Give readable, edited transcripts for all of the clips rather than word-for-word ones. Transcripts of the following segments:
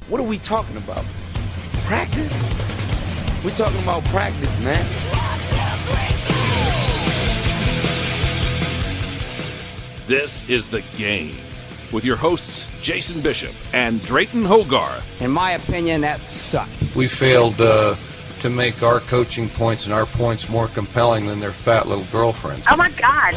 What are we talking about? Practice? We're talking about practice, man. This is The Game with your hosts Jason Bishop and Drayton Hogarth. In my opinion, that sucked. We failed to make our coaching points and our points more compelling than their fat little girlfriends. Oh, my God.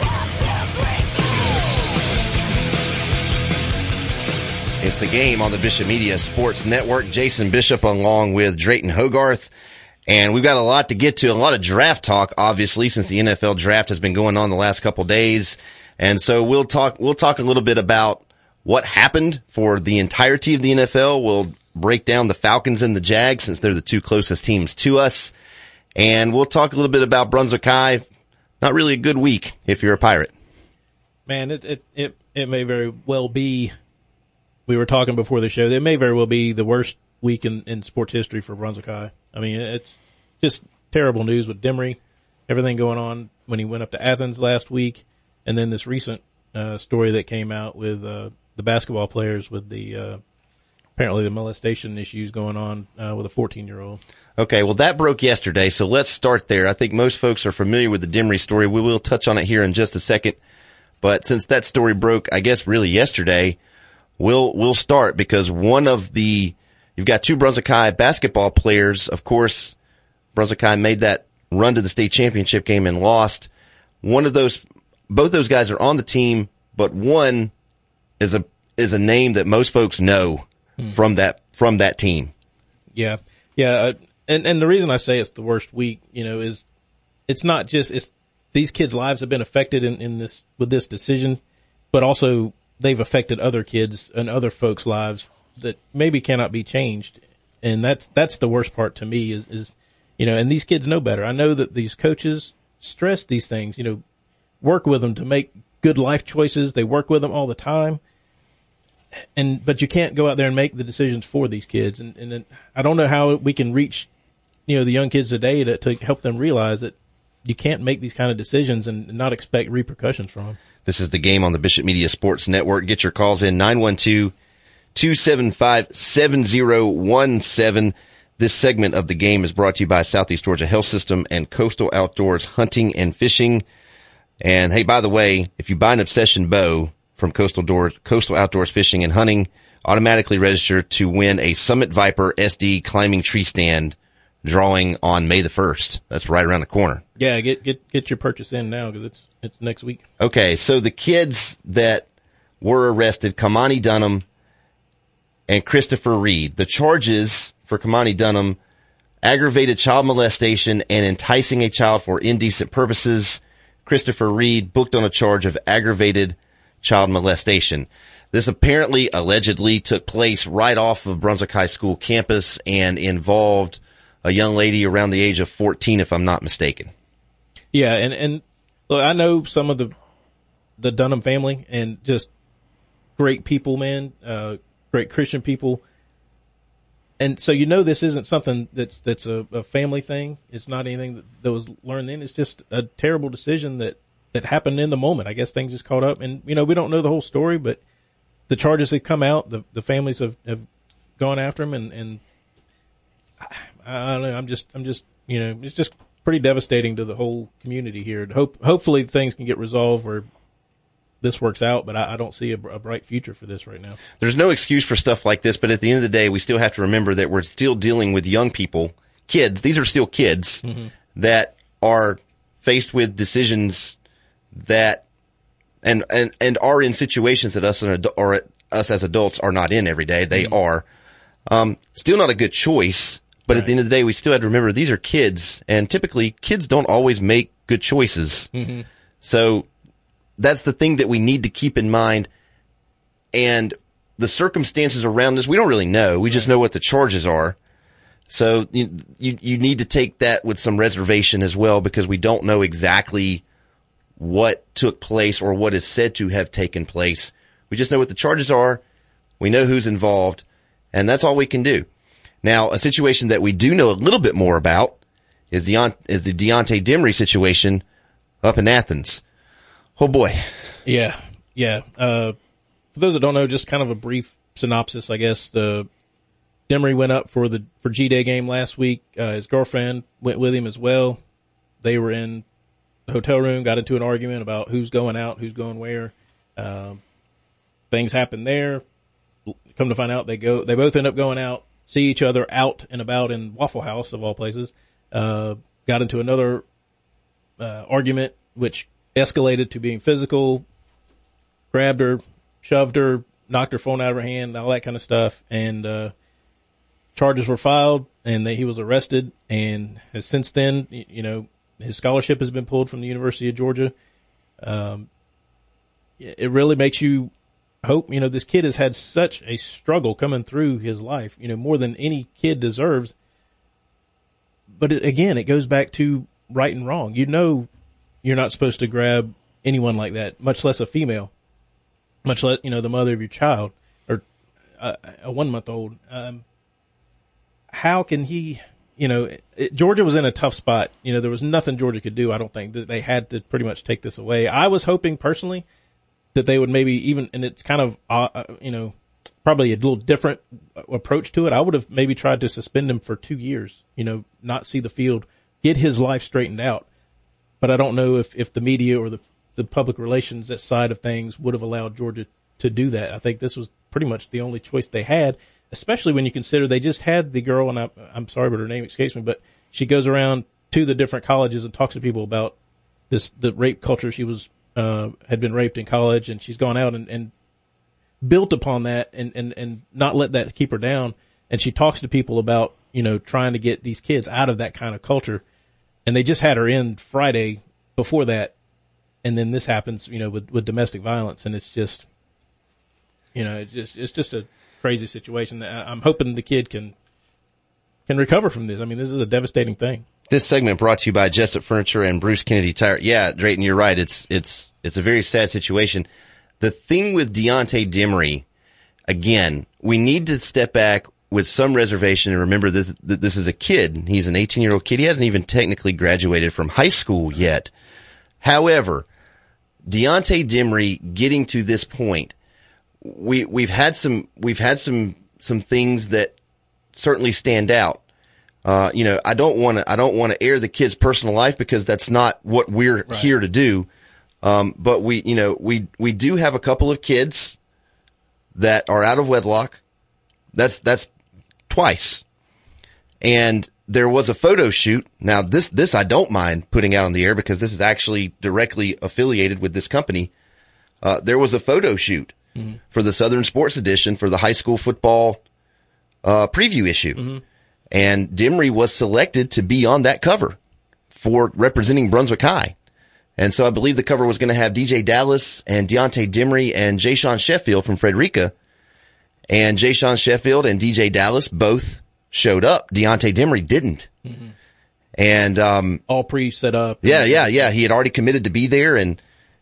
It's The Game on the Bishop Media Sports Network. Jason Bishop along with Drayton Hogarth. And we've got a lot to get to, a lot of draft talk, obviously, since the NFL draft has been going on the last couple days. And so we'll talk a little bit about what happened for the entirety of the NFL. We'll break down the Falcons and the Jags since they're the two closest teams to us. And we'll talk a little bit about Brunswick High. Not really a good week if you're a Pirate. Man, it may very well be. We were talking before the show. It may very well be the worst week in sports history for Brunswick High. I mean, it's just terrible news with Demery, everything going on when he went up to Athens last week, and then this recent story that came out with the basketball players with the apparently the molestation issues going on with a 14-year-old. Okay, well, that broke yesterday, so let's start there. I think most folks are familiar with the Demery story. We will touch on it here in just a second. But since that story broke, I guess really yesterday, we'll start because you've got two Brunswick High basketball players. Of course, Brunswick High made that run to the state championship game and lost. Both those guys are on the team, but one is a name that most folks know from that team. Yeah. Yeah. And the reason I say it's the worst week, is it's not just, these kids' lives have been affected with this decision, but also they've affected other kids and other folks' lives that maybe cannot be changed. And that's the worst part to me is, and these kids know better. I know that these coaches stress these things, work with them to make good life choices. They work with them all the time. But you can't go out there and make the decisions for these kids. And I don't know how we can reach, the young kids today to help them realize that you can't make these kind of decisions and not expect repercussions from them. This is The Game on the Bishop Media Sports Network. Get your calls in 912-275-7017. This segment of The Game is brought to you by Southeast Georgia Health System and Coastal Outdoors Hunting and Fishing. And hey, by the way, if you buy an Obsession bow from Coastal Outdoors Fishing and Hunting, automatically register to win a Summit Viper SD climbing tree stand drawing on May the 1st. That's right around the corner. Yeah, get your purchase in now because it's next week. Okay, so the kids that were arrested, Kamani Dunham and Christopher Reed. The charges for Kamani Dunham, aggravated child molestation and enticing a child for indecent purposes. Christopher Reed booked on a charge of aggravated child molestation. This allegedly took place right off of Brunswick High School campus and involved a young lady around the age of 14, if I'm not mistaken. Yeah, and look, I know some of the Dunham family and just great people, man, great Christian people. And so this isn't something that's a family thing. It's not anything that was learned then. It's just a terrible decision that happened in the moment. I guess things just caught up. And, we don't know the whole story, but the charges have come out. The families have gone after them. And I don't know. I'm just it's just pretty devastating to the whole community here. Hopefully things can get resolved where this works out, but I don't see a bright future for this right now. There's no excuse for stuff like this, but at the end of the day, we still have to remember that we're still dealing with young people, kids. These are still kids that are faced with decisions that and are in situations that us as adults are not in every day. They are still not a good choice, but at the end of the day, we still have to remember these are kids, and typically kids don't always make good choices. So that's the thing that we need to keep in mind. And the circumstances around this, we don't really know. We just know what the charges are. So you need to take that with some reservation as well, because we don't know exactly what took place or what is said to have taken place. We just know what the charges are. We know who's involved, and that's all we can do. Now, a situation that we do know a little bit more about is the Deontay Demery situation up in Athens. Oh boy. Yeah. For those that don't know, just kind of a brief synopsis, I guess. Demery Demery went up for G-Day game last week. His girlfriend went with him as well. They were in the hotel room, got into an argument about who's going out, who's going where. Things happened there. Come to find out, they both end up going out, see each other out and about in Waffle House, of all places. Got into another argument, which escalated to being physical, grabbed her, shoved her, knocked her phone out of her hand, all that kind of stuff. And charges were filed, and he was arrested. And has since then, his scholarship has been pulled from the University of Georgia. It really makes you hope. This kid has had such a struggle coming through his life, more than any kid deserves. But again, it goes back to right and wrong. You're not supposed to grab anyone like that, much less a female, much less, the mother of your child or a 1-month-old. How can he, Georgia was in a tough spot. There was nothing Georgia could do. I don't think that they had to pretty much take this away. I was hoping personally that they would maybe even, and it's kind of, probably a little different approach to it. I would have maybe tried to suspend him for 2 years, not see the field, get his life straightened out. But I don't know if the media or the public relations side of things would have allowed Georgia to do that. I think this was pretty much the only choice they had, especially when you consider they just had the girl, and I'm sorry, but her name escapes me, but she goes around to the different colleges and talks to people about the rape culture. She was, had been raped in college, and she's gone out and built upon that and not let that keep her down. And she talks to people about, trying to get these kids out of that kind of culture. And they just had her in Friday before that. And then this happens, with domestic violence. And it's just, it's just a crazy situation. I'm hoping the kid can recover from this. I mean, this is a devastating thing. This segment brought to you by Jessup Furniture and Bruce Kennedy Tire. Yeah, Drayton, you're right. It's a very sad situation. The thing with Deontay Demery, again, we need to step back with some reservation and remember this is a kid. He's an 18-year-old kid. He hasn't even technically graduated from high school yet. However, Deontay Demery getting to this point, we've had some things that certainly stand out. I don't want to air the kid's personal life because that's not what we're here to do. But we do have a couple of kids that are out of wedlock. That's twice. And there was a photo shoot. Now this I don't mind putting out on the air because this is actually directly affiliated with this company. There was a photo shoot for the Southern Sports Edition for the high school football, preview issue. Mm-hmm. And Demery was selected to be on that cover for representing Brunswick High. And so I believe the cover was going to have DJ Dallas and Deontay Demery and Jayshawn Sheffield from Frederica. And Jayshawn Sheffield and DJ Dallas both showed up. Deontay Demery didn't. Mm-hmm. And all pre-set up. Yeah. He had already committed to be there, and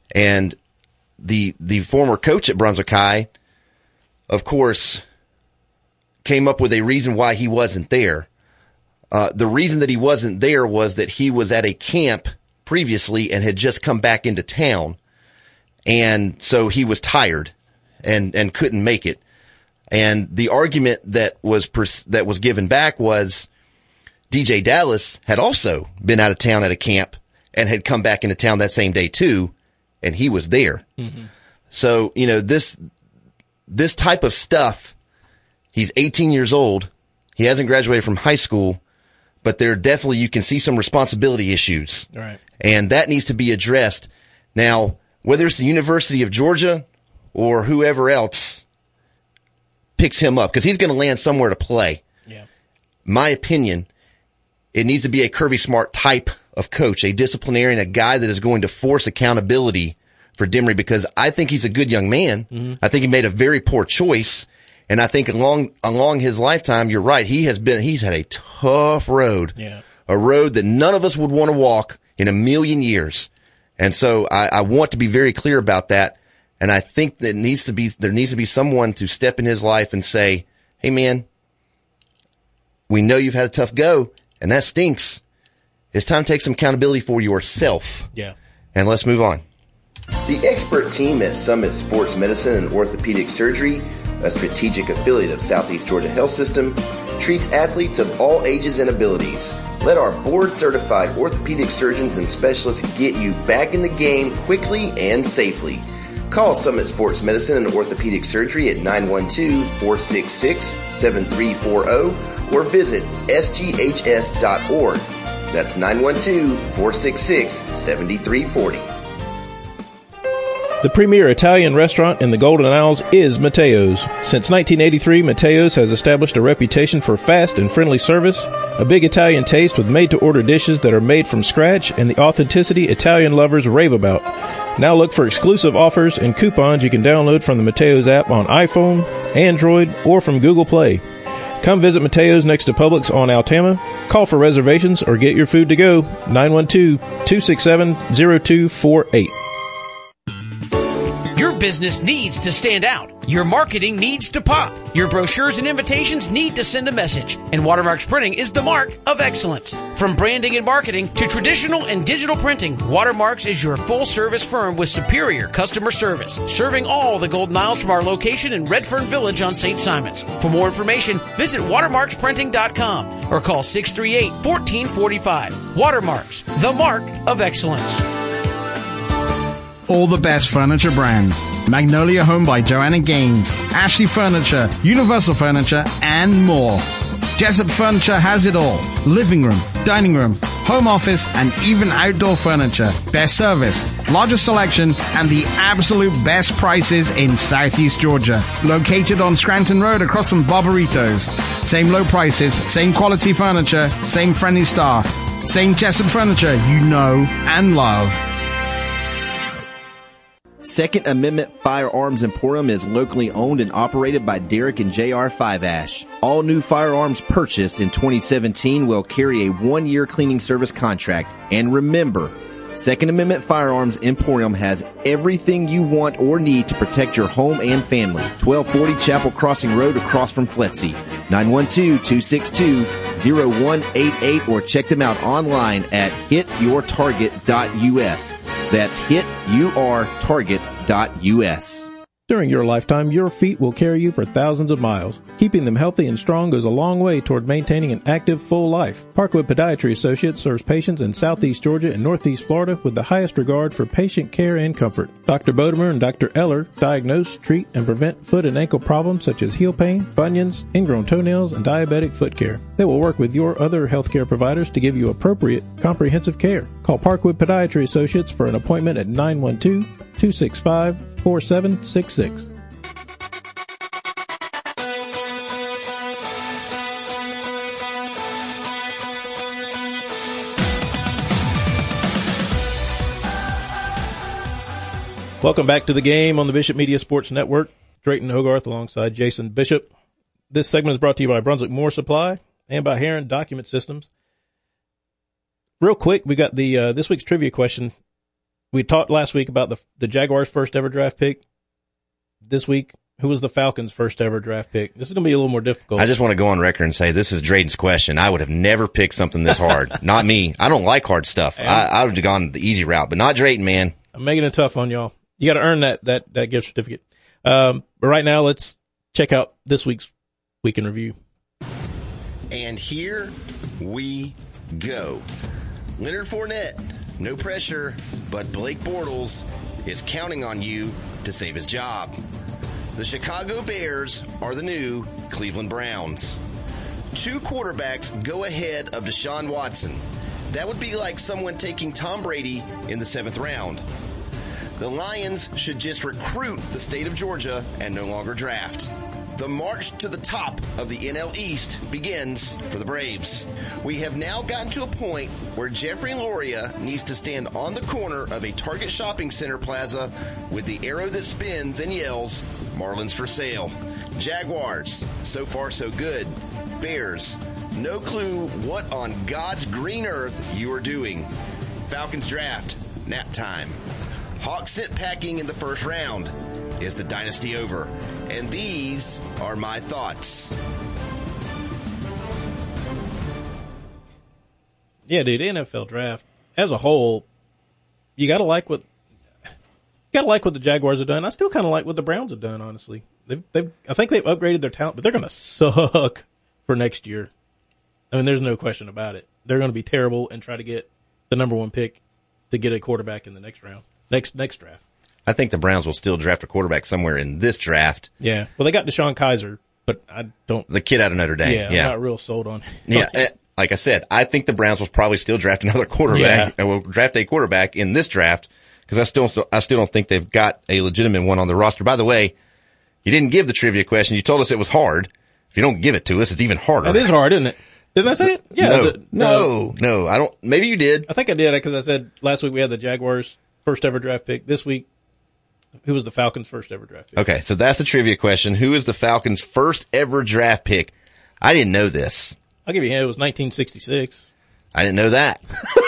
the former coach at Brunswick High, of course, came up with a reason why he wasn't there. The reason that he wasn't there was that he was at a camp previously and had just come back into town. And so he was tired and couldn't make it. And the argument that was given back was DJ Dallas had also been out of town at a camp and had come back into town that same day too, and he was there. Mm-hmm. So, this type of stuff, he's 18 years old. He hasn't graduated from high school, but there definitely, you can see some responsibility issues. Right. And that needs to be addressed. Now, whether it's the University of Georgia or whoever else picks him up, because he's going to land somewhere to play. Yeah. My opinion, it needs to be a Kirby Smart type of coach, a disciplinarian, a guy that is going to force accountability for Demery, because I think he's a good young man. Mm-hmm. I think he made a very poor choice. And I think along his lifetime, you're right, he's had a tough road. Yeah. A road that none of us would want to walk in a million years. And so I want to be very clear about that. And I think that there needs to be someone to step in his life and say, hey man, we know you've had a tough go and that stinks. It's time to take some accountability for yourself. Yeah. And let's move on. The expert team at Summit Sports Medicine and Orthopedic Surgery a strategic affiliate of Southeast Georgia Health System, treats athletes of all ages and abilities. Let our board-certified orthopedic surgeons and specialists get you back in the game quickly and safely. Call Summit Sports Medicine and Orthopedic Surgery at 912-466-7340 or visit sghs.org. That's 912-466-7340. The premier Italian restaurant in the Golden Isles is Matteo's. Since 1983, Matteo's has established a reputation for fast and friendly service, a big Italian taste with made-to-order dishes that are made from scratch, and the authenticity Italian lovers rave about. Now look for exclusive offers and coupons you can download from the Matteo's app on iPhone, Android, or from Google Play. Come visit Matteo's next to Publix on Altama. Call for reservations or get your food to go. 912-267-0248. Your business needs to stand out. Your marketing needs to pop. Your brochures and invitations need to send a message. And Watermarks Printing is the mark of excellence. From branding and marketing to traditional and digital printing, Watermarks is your full-service firm with superior customer service, serving all the Golden Isles from our location in Redfern Village on St. Simons. For more information, visit watermarksprinting.com or call 638-1445. Watermarks, the mark of excellence. All the best furniture brands. Magnolia Home by Joanna Gaines, Ashley Furniture, Universal Furniture, and more. Jessup Furniture has it all. Living room, dining room, home office, and even outdoor furniture. Best service, largest selection, and the absolute best prices in Southeast Georgia. Located on Scranton Road across from Barbaritos. Same low prices, same quality furniture, same friendly staff. Same Jessup Furniture you know and love. Second Amendment Firearms Emporium is locally owned and operated by Derek and J.R. Fiveash. All new firearms purchased in 2017 will carry a 1-year cleaning service contract. And remember, Second Amendment Firearms Emporium has everything you want or need to protect your home and family. 1240 Chapel Crossing Road across from Fletsy. 912-262-0188 or check them out online at hityourtarget.us. That's hityourtarget.us. During your lifetime, your feet will carry you for thousands of miles. Keeping them healthy and strong goes a long way toward maintaining an active, full life. Parkwood Podiatry Associates serves patients in Southeast Georgia and Northeast Florida with the highest regard for patient care and comfort. Dr. Bodemer and Dr. Eller diagnose, treat, and prevent foot and ankle problems such as heel pain, bunions, ingrown toenails, and diabetic foot care. They will work with your other healthcare providers to give you appropriate, comprehensive care. Call Parkwood Podiatry Associates for an appointment at 912-265-4766. Welcome back to the game on the Bishop Media Sports Network. Drayton Hogarth alongside Jason Bishop. This segment is brought to you by Brunswick Moore Supply and by Heron Document Systems. Real quick, we got the this week's trivia question. We talked last week about the Jaguars' first ever draft pick. This week, who was the Falcons' first ever draft pick? This is going to be a little more difficult. I just want to go on record and say this is Drayton's question. I would have never picked something this hard. Not me. I don't like hard stuff. I would have gone the easy route, but not Drayton, man. I'm making it tough on y'all. You got to earn that gift certificate. But right now, let's check out this week's Week in Review. And here we go. Leonard Fournette, no pressure, but Blake Bortles is counting on you to save his job. The Chicago Bears are the new Cleveland Browns. 2 quarterbacks go ahead of Deshaun Watson. That would be like someone taking Tom Brady in the 7th round. The Lions should just recruit the state of Georgia and no longer draft. The march to the top of the NL East begins for the Braves. We have now gotten to a point where Jeffrey Loria needs to stand on the corner of a Target shopping center plaza with the arrow that spins and yells, "Marlins for sale." Jaguars, so far so good. Bears, no clue what on God's green earth you are doing. Falcons draft, nap time. Hawks sit packing in the first round. Is the dynasty over? And these are my thoughts. Yeah, dude, NFL draft as a whole, you got to like what Gotta like what the Jaguars have done. I still kind of like what the Browns have done, honestly. I think they've upgraded their talent, but they're going to suck for next year. I mean, there's no question about it. They're going to be terrible and try to get the number 1 pick to get a quarterback in the next round, next draft. I think the Browns will still draft a quarterback somewhere in this draft. Yeah. Well, they got Deshaun Kaiser, but I don't. The kid out of Notre Dame. Yeah. I'm not real sold on it. Yeah. Like I said, I think the Browns will probably still draft another quarterback. Yeah. Will draft a quarterback in this draft because I still don't think they've got a legitimate one on the roster. By the way, you didn't give the trivia question. You told us it was hard. If you don't give it to us, it's even harder. It is hard, isn't it? Didn't I say it? Yeah. No. I don't. Maybe you did. I think I did because I said last week we had the Jaguars' first ever draft pick. This week, who was the Falcons' first ever draft pick? Okay, so that's the trivia question. Who is the Falcons' first ever draft pick? I didn't know this. I'll give you a hint. It was 1966. I didn't know that.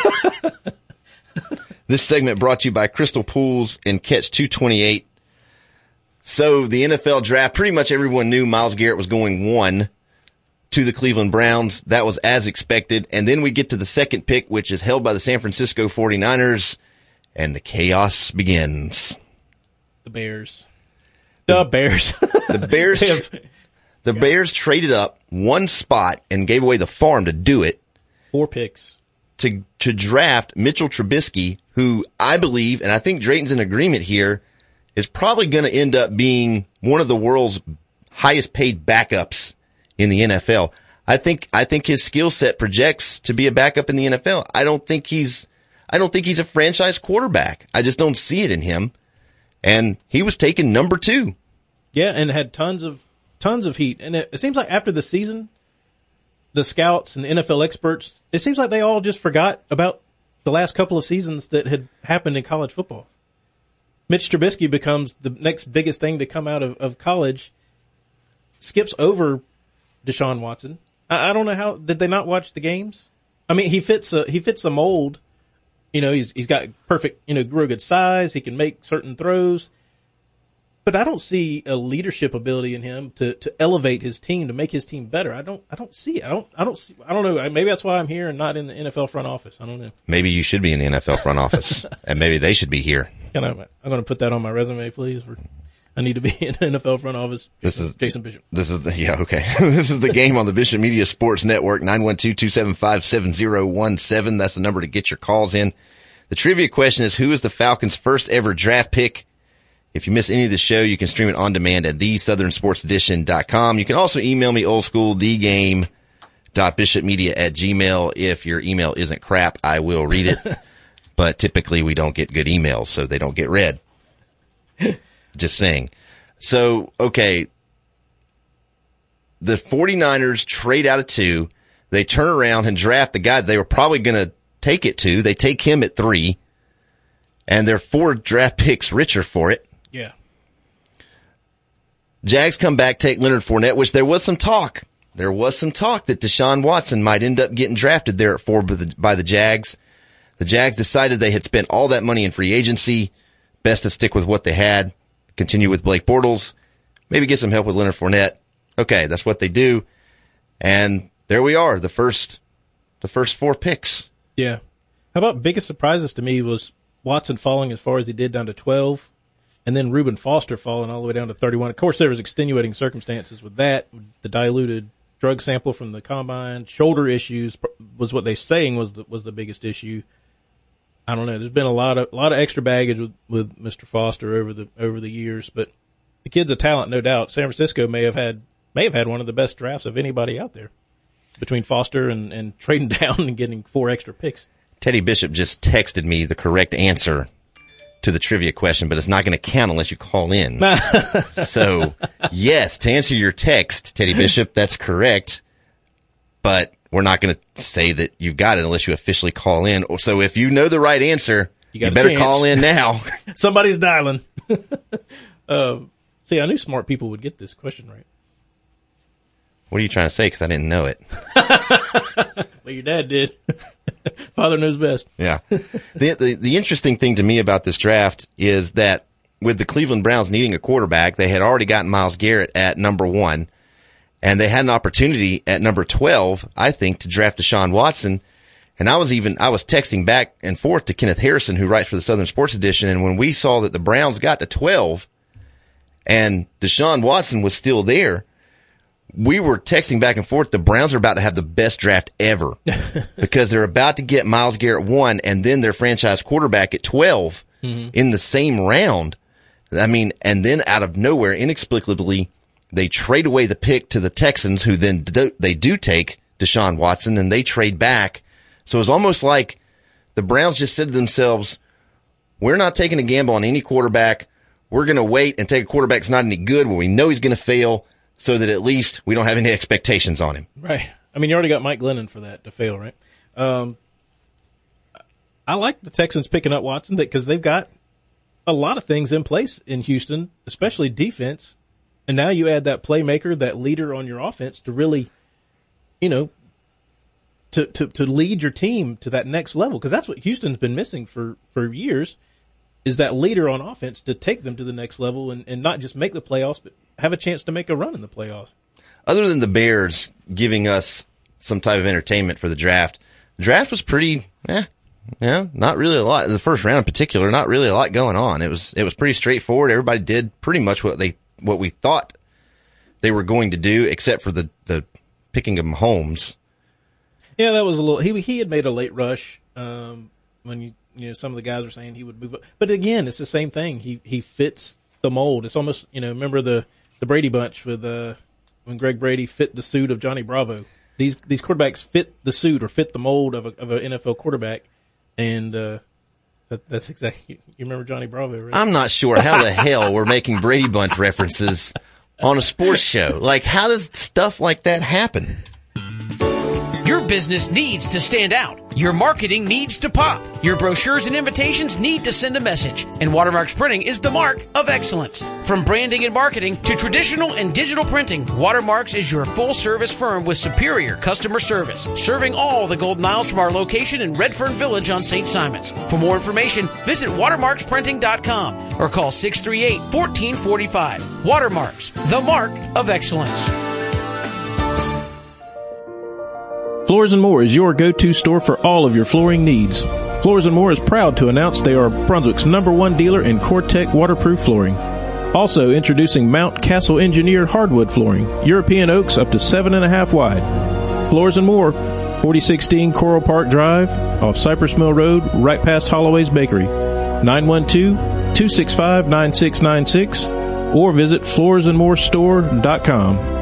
This segment brought to you by Crystal Pools and Catch 228. So the NFL draft, pretty much everyone knew Myles Garrett was going 1 to the Cleveland Browns. That was as expected. And then we get to the second pick, which is held by the San Francisco 49ers, and the chaos begins. The Bears. The Bears traded up 1 spot and gave away the farm to do it. 4 picks. To draft Mitchell Trubisky, who I believe, and I think Drayton's in agreement here, is probably going to end up being one of the world's highest paid backups in the NFL. I think his skill set projects to be a backup in the NFL. I don't think he's a franchise quarterback. I just don't see it in him. And he was taken number 2. Yeah, and had tons of heat. And it seems like after the season, the scouts and the NFL experts, it seems like they all just forgot about the last couple of seasons that had happened in college football. Mitch Trubisky becomes the next biggest thing to come out of college, skips over Deshaun Watson. I don't know how, did they not watch the games? I mean, he fits a mold. You know, he's got perfect, real good size. He can make certain throws. But I don't see a leadership ability in him to elevate his team, to make his team better. I don't see it. I don't know. Maybe that's why I'm here and not in the NFL front office. I don't know. Maybe you should be in the NFL front office, and maybe they should be here. I'm going to put that on my resume, please. I need to be in the NFL front office. Jason Bishop. This is the game on the Bishop Media Sports Network, 912-275-7017. That's the number to get your calls in. The trivia question is, who is the Falcons' first ever draft pick? If you miss any of the show, you can stream it on demand at thesouthernsportsedition.com. You can also email me old school, thegame.bishopmedia@gmail. If your email isn't crap, I will read it. But typically we don't get good emails, so they don't get read. Just saying. So, okay. The 49ers trade out of 2. They turn around and draft the guy they were probably going to take it to. They take him at 3. And they're 4 draft picks richer for it. Yeah. Jags come back, take Leonard Fournette, which there was some talk. There was some talk that Deshaun Watson might end up getting drafted there at 4 by the Jags. The Jags decided they had spent all that money in free agency. Best to stick with what they had. Continue with Blake Bortles. Maybe get some help with Leonard Fournette. Okay, that's what they do. And there we are, the first 4 picks. Yeah. How about biggest surprises to me was Watson falling as far as he did down to 12, and then Reuben Foster falling all the way down to 31. Of course, there was extenuating circumstances with that. The diluted drug sample from the combine, shoulder issues was what they're saying was the biggest issue. I don't know. There's been a lot of extra baggage with Mr. Foster over the years, but the kid's a talent, no doubt. San Francisco may have had one of the best drafts of anybody out there between Foster and trading down and getting 4 extra picks. Teddy Bishop just texted me the correct answer to the trivia question, but it's not going to count unless you call in. So, yes, to answer your text, Teddy Bishop, that's correct. But we're not going to say that you've got it unless you officially call in. So if you know the right answer, you better call in now. Somebody's dialing. See, I knew smart people would get this question right. What are you trying to say? Because I didn't know it. Well, your dad did. Father knows best. Yeah. The interesting thing to me about this draft is that with the Cleveland Browns needing a quarterback, they had already gotten Myles Garrett at number 1, and they had an opportunity at number 12, I think, to draft Deshaun Watson. And I was texting back and forth to Kenneth Harrison, who writes for the Southern Sports Edition. And when we saw that the Browns got to 12 and Deshaun Watson was still there, we were texting back and forth. The Browns are about to have the best draft ever because they're about to get Myles Garrett 1 and then their franchise quarterback at 12 in the same round. I mean, and then out of nowhere, inexplicably, they trade away the pick to the Texans, who then they do take Deshaun Watson, and they trade back. So it was almost like the Browns just said to themselves, we're not taking a gamble on any quarterback. We're going to wait and take a quarterback that's not any good when we know he's going to fail, so that at least we don't have any expectations on him. Right. I mean, you already got Mike Glennon for that to fail, right? I like the Texans picking up Watson because they've got a lot of things in place in Houston, especially defense. And now you add that playmaker, that leader on your offense to really, to lead your team to that next level. Because that's what Houston's been missing for years, is that leader on offense to take them to the next level and not just make the playoffs, but have a chance to make a run in the playoffs. Other than the Bears giving us some type of entertainment for the draft was pretty, not really a lot. In the first round in particular, not really a lot going on. It was pretty straightforward. Everybody did pretty much what we thought they were going to do, except for the picking of Mahomes. Yeah, that was a little. He had made a late rush when some of the guys were saying he would move up, but again, it's the same thing. He fits the mold. It's almost remember the Brady Bunch with when Greg Brady fit the suit of Johnny Bravo. These quarterbacks fit the suit or fit the mold of an NFL quarterback, and that's exactly. You remember Johnny Bravo, right? I'm not sure how the hell we're making Brady Bunch references on a sports show. Like, how does stuff like that happen? Your business needs to stand out. Your marketing needs to pop. Your brochures and invitations need to send a message. And Watermark's Printing is the mark of excellence. From branding and marketing to traditional and digital printing, Watermarks is your full-service firm with superior customer service, serving all the Golden Isles from our location in Redfern Village on St. Simons. For more information, visit watermarksprinting.com or call 638-1445. Watermarks, the mark of excellence. Floors & More is your go-to store for all of your flooring needs. Floors & More is proud to announce they are Brunswick's #1 dealer in Core-Tec waterproof flooring. Also introducing Mount Castle Engineered hardwood flooring, European oaks up to 7.5 wide. Floors & More, 4016 Coral Park Drive, off Cypress Mill Road, right past Holloway's Bakery. 912-265-9696 or visit floorsandmorestore.com.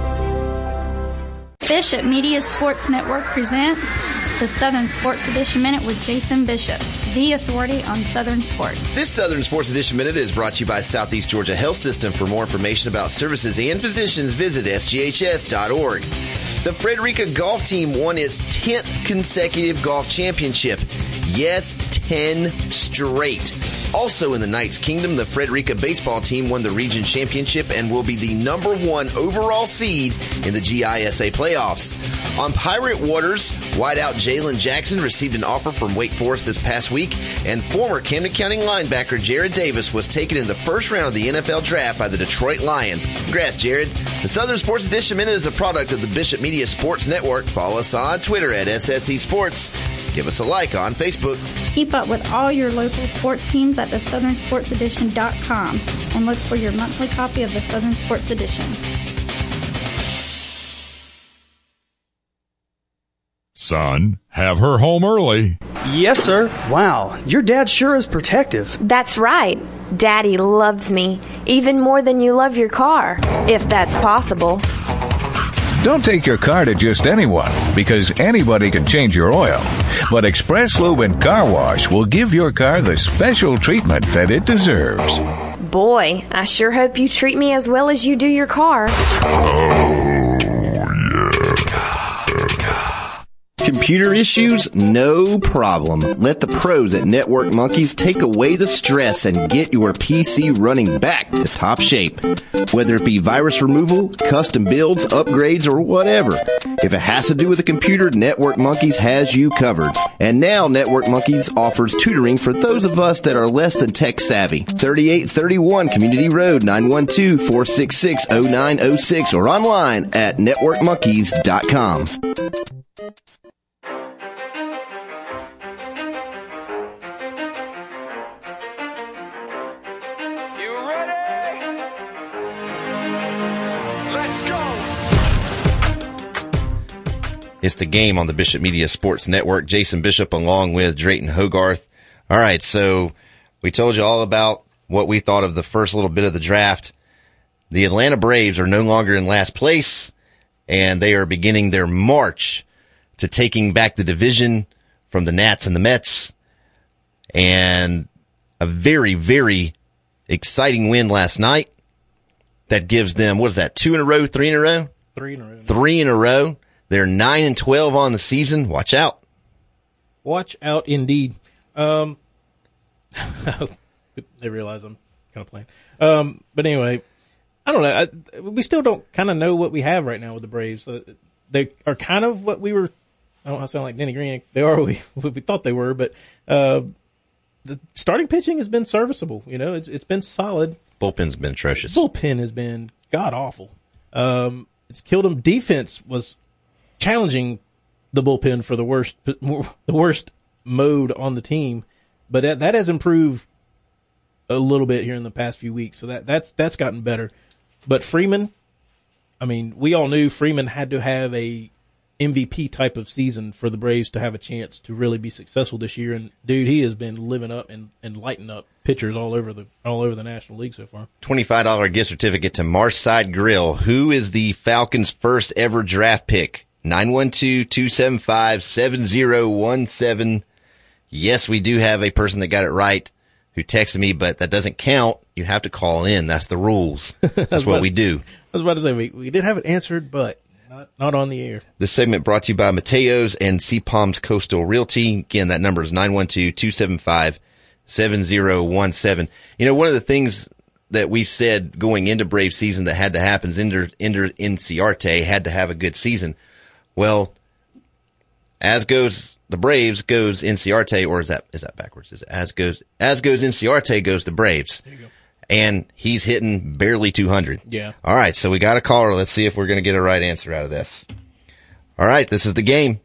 Bishop Media Sports Network presents the Southern Sports Edition Minute with Jason Bishop, the authority on Southern sports. This Southern Sports Edition Minute is brought to you by Southeast Georgia Health System. For more information about services and physicians, visit sghs.org. The Frederica golf team won its 10th consecutive golf championship. Yes, 10 straight. Also in the Knights Kingdom, the Frederica baseball team won the region championship and will be the #1 overall seed in the GISA playoffs. On Pirate Waters, wideout Jalen Jackson received an offer from Wake Forest this past week, and former Camden County linebacker Jared Davis was taken in the first round of the NFL draft by the Detroit Lions. Congrats, Jared. The Southern Sports Edition Minute is a product of the Bishop Media Sports Network. Follow us on Twitter at SSE Sports. Give us a like on Facebook. Keep up with all your local sports teams at thesouthernsportsedition.com and look for your monthly copy of the Southern Sports Edition. Son, have her home early. Yes, sir. Wow, your dad sure is protective. That's right. Daddy loves me, even more than you love your car, if that's possible. Don't take your car to just anyone, because anybody can change your oil. But Express Lube and Car Wash will give your car the special treatment that it deserves. Boy, I sure hope you treat me as well as you do your car. Computer issues? No problem. Let the pros at Network Monkeys take away the stress and get your PC running back to top shape. Whether it be virus removal, custom builds, upgrades, or whatever. If it has to do with a computer, Network Monkeys has you covered. And now Network Monkeys offers tutoring for those of us that are less than tech savvy. 3831 Community Road, 912-466-0906 or online at networkmonkeys.com. It's the game on the Bishop Media Sports Network. Jason Bishop along with Drayton Hogarth. All right, so we told you all about what we thought of the first little bit of the draft. The Atlanta Braves are no longer in last place, and they are beginning their march to taking back the division from the Nats and the Mets. And a very, very exciting win last night. That gives them, what is that, 2 in a row, 3 in a row? 3 in a row. 3 in a row. They're 9-12 on the season. Watch out. Watch out, indeed. They realize I'm kind of playing. But anyway, I don't know. We still don't kind of know what we have right now with the Braves. They are kind of what we were. I don't want to sound like Denny Green. They are what we thought they were, but the starting pitching has been serviceable. You know, it's been solid. Bullpen's been atrocious. Bullpen has been god awful. It's killed them. Defense was challenging the bullpen for the worst mode on the team, but that has improved a little bit here in the past few weeks. So that's gotten better. But Freeman, I mean, we all knew Freeman had to have a MVP type of season for the Braves to have a chance to really be successful this year. And dude, he has been living up and lighting up pitchers all over the National League so far. $25 gift certificate to Marshside Grill. Who is the Falcons' first ever draft pick? 912-275-7017. Yes, we do have a person that got it right who texted me, but that doesn't count. You have to call in. That's the rules. That's what we do. I was about to say, we did have it answered, but not on the air. This segment brought to you by Mateos and Sea Palms Coastal Realty. Again, that number is 912-275-7017. You know, one of the things that we said going into Brave season that had to happen is Ender Inciarte had to have a good season. Well, as goes the Braves, goes Inciarte, or is that backwards? Is it as goes Inciarte, goes the Braves. There you go. And he's hitting barely 200. Yeah. All right, so we got a caller. Let's see if we're going to get a right answer out of this. All right, this is the game.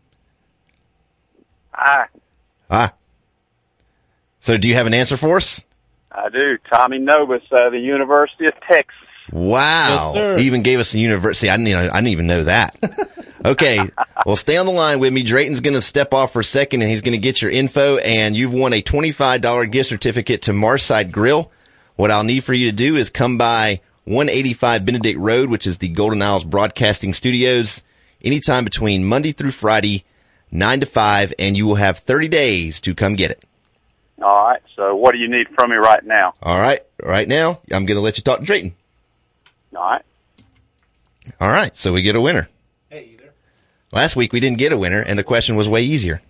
Hi. So do you have an answer for us? I do. Tommy Novus, the University of Texas. Wow. Yes, sir. He even gave us a university. I didn't even know that. Okay. Well, stay on the line with me. Drayton's going to step off for a second and he's going to get your info, and you've won a $25 gift certificate to Marshside Grill. What I'll need for you to do is come by 185 Benedict Road, which is the Golden Isles Broadcasting Studios, anytime between Monday through Friday, 9 to 5, and you will have 30 days to come get it. All right. So what do you need from me right now? All right. Right now, I'm going to let you talk to Drayton. All right. All right. So we get a winner. Hey, you there? Last week we didn't get a winner, and the question was way easier.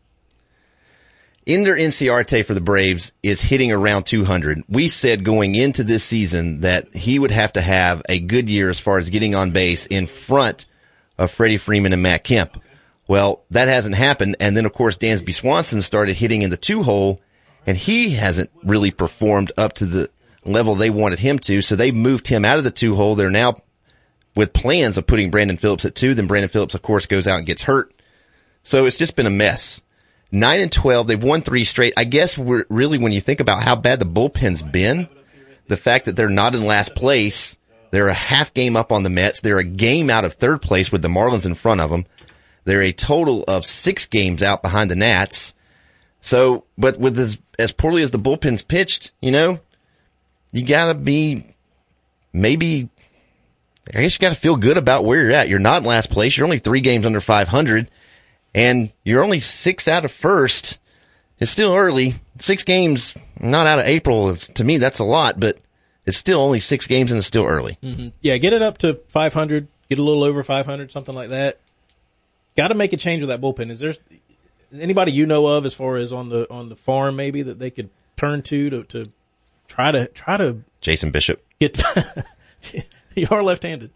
Ender Inciarte for the Braves is hitting around 200. We said going into this season that he would have to have a good year as far as getting on base in front of Freddie Freeman and Matt Kemp. Well, that hasn't happened. And then, of course, Dansby Swanson started hitting in the 2-hole, and he hasn't really performed up to the level they wanted him to. So they moved him out of the 2-hole. They're now with plans of putting Brandon Phillips at 2. Then Brandon Phillips, of course, goes out and gets hurt. So it's just been a mess. 9-12, they've won 3 straight. I guess really when you think about how bad the bullpen's been, the fact that they're not in last place, they're a half game up on the Mets, they're a game out of third place with the Marlins in front of them, they're a total of 6 games out behind the Nats. So, but with as poorly as the bullpen's pitched, you know, you gotta be, maybe, I guess you gotta feel good about where you're at. You're not in last place, you're only 3 games under 500. And you're only 6 out of first. It's still early. 6 games, not out of April. To me, that's a lot, but it's still only 6 games and it's still early. Mm-hmm. Yeah, get it up to 500, get a little over 500, something like that. Got to make a change with that bullpen. Is there anybody you know of as far as on the farm maybe that they could turn to try to Jason Bishop. Get you are left-handed.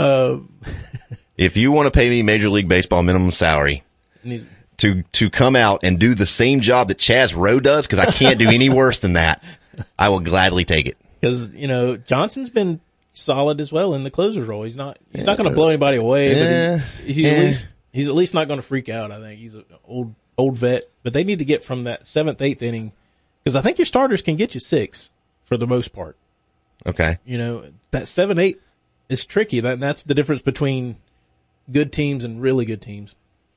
If you want to pay me Major League Baseball minimum salary to come out and do the same job that Chaz Rowe does, because I can't do any worse than that, I will gladly take it. Because, you know, Johnson's been solid as well in the closer's role. He's not going to blow anybody away, but he's at least not going to freak out. I think he's an old vet, but they need to get from that 7th, 8th inning, because I think your starters can get you 6 for the most part. Okay. You know, that 7-8 is tricky. That's the difference between good teams and really good teams.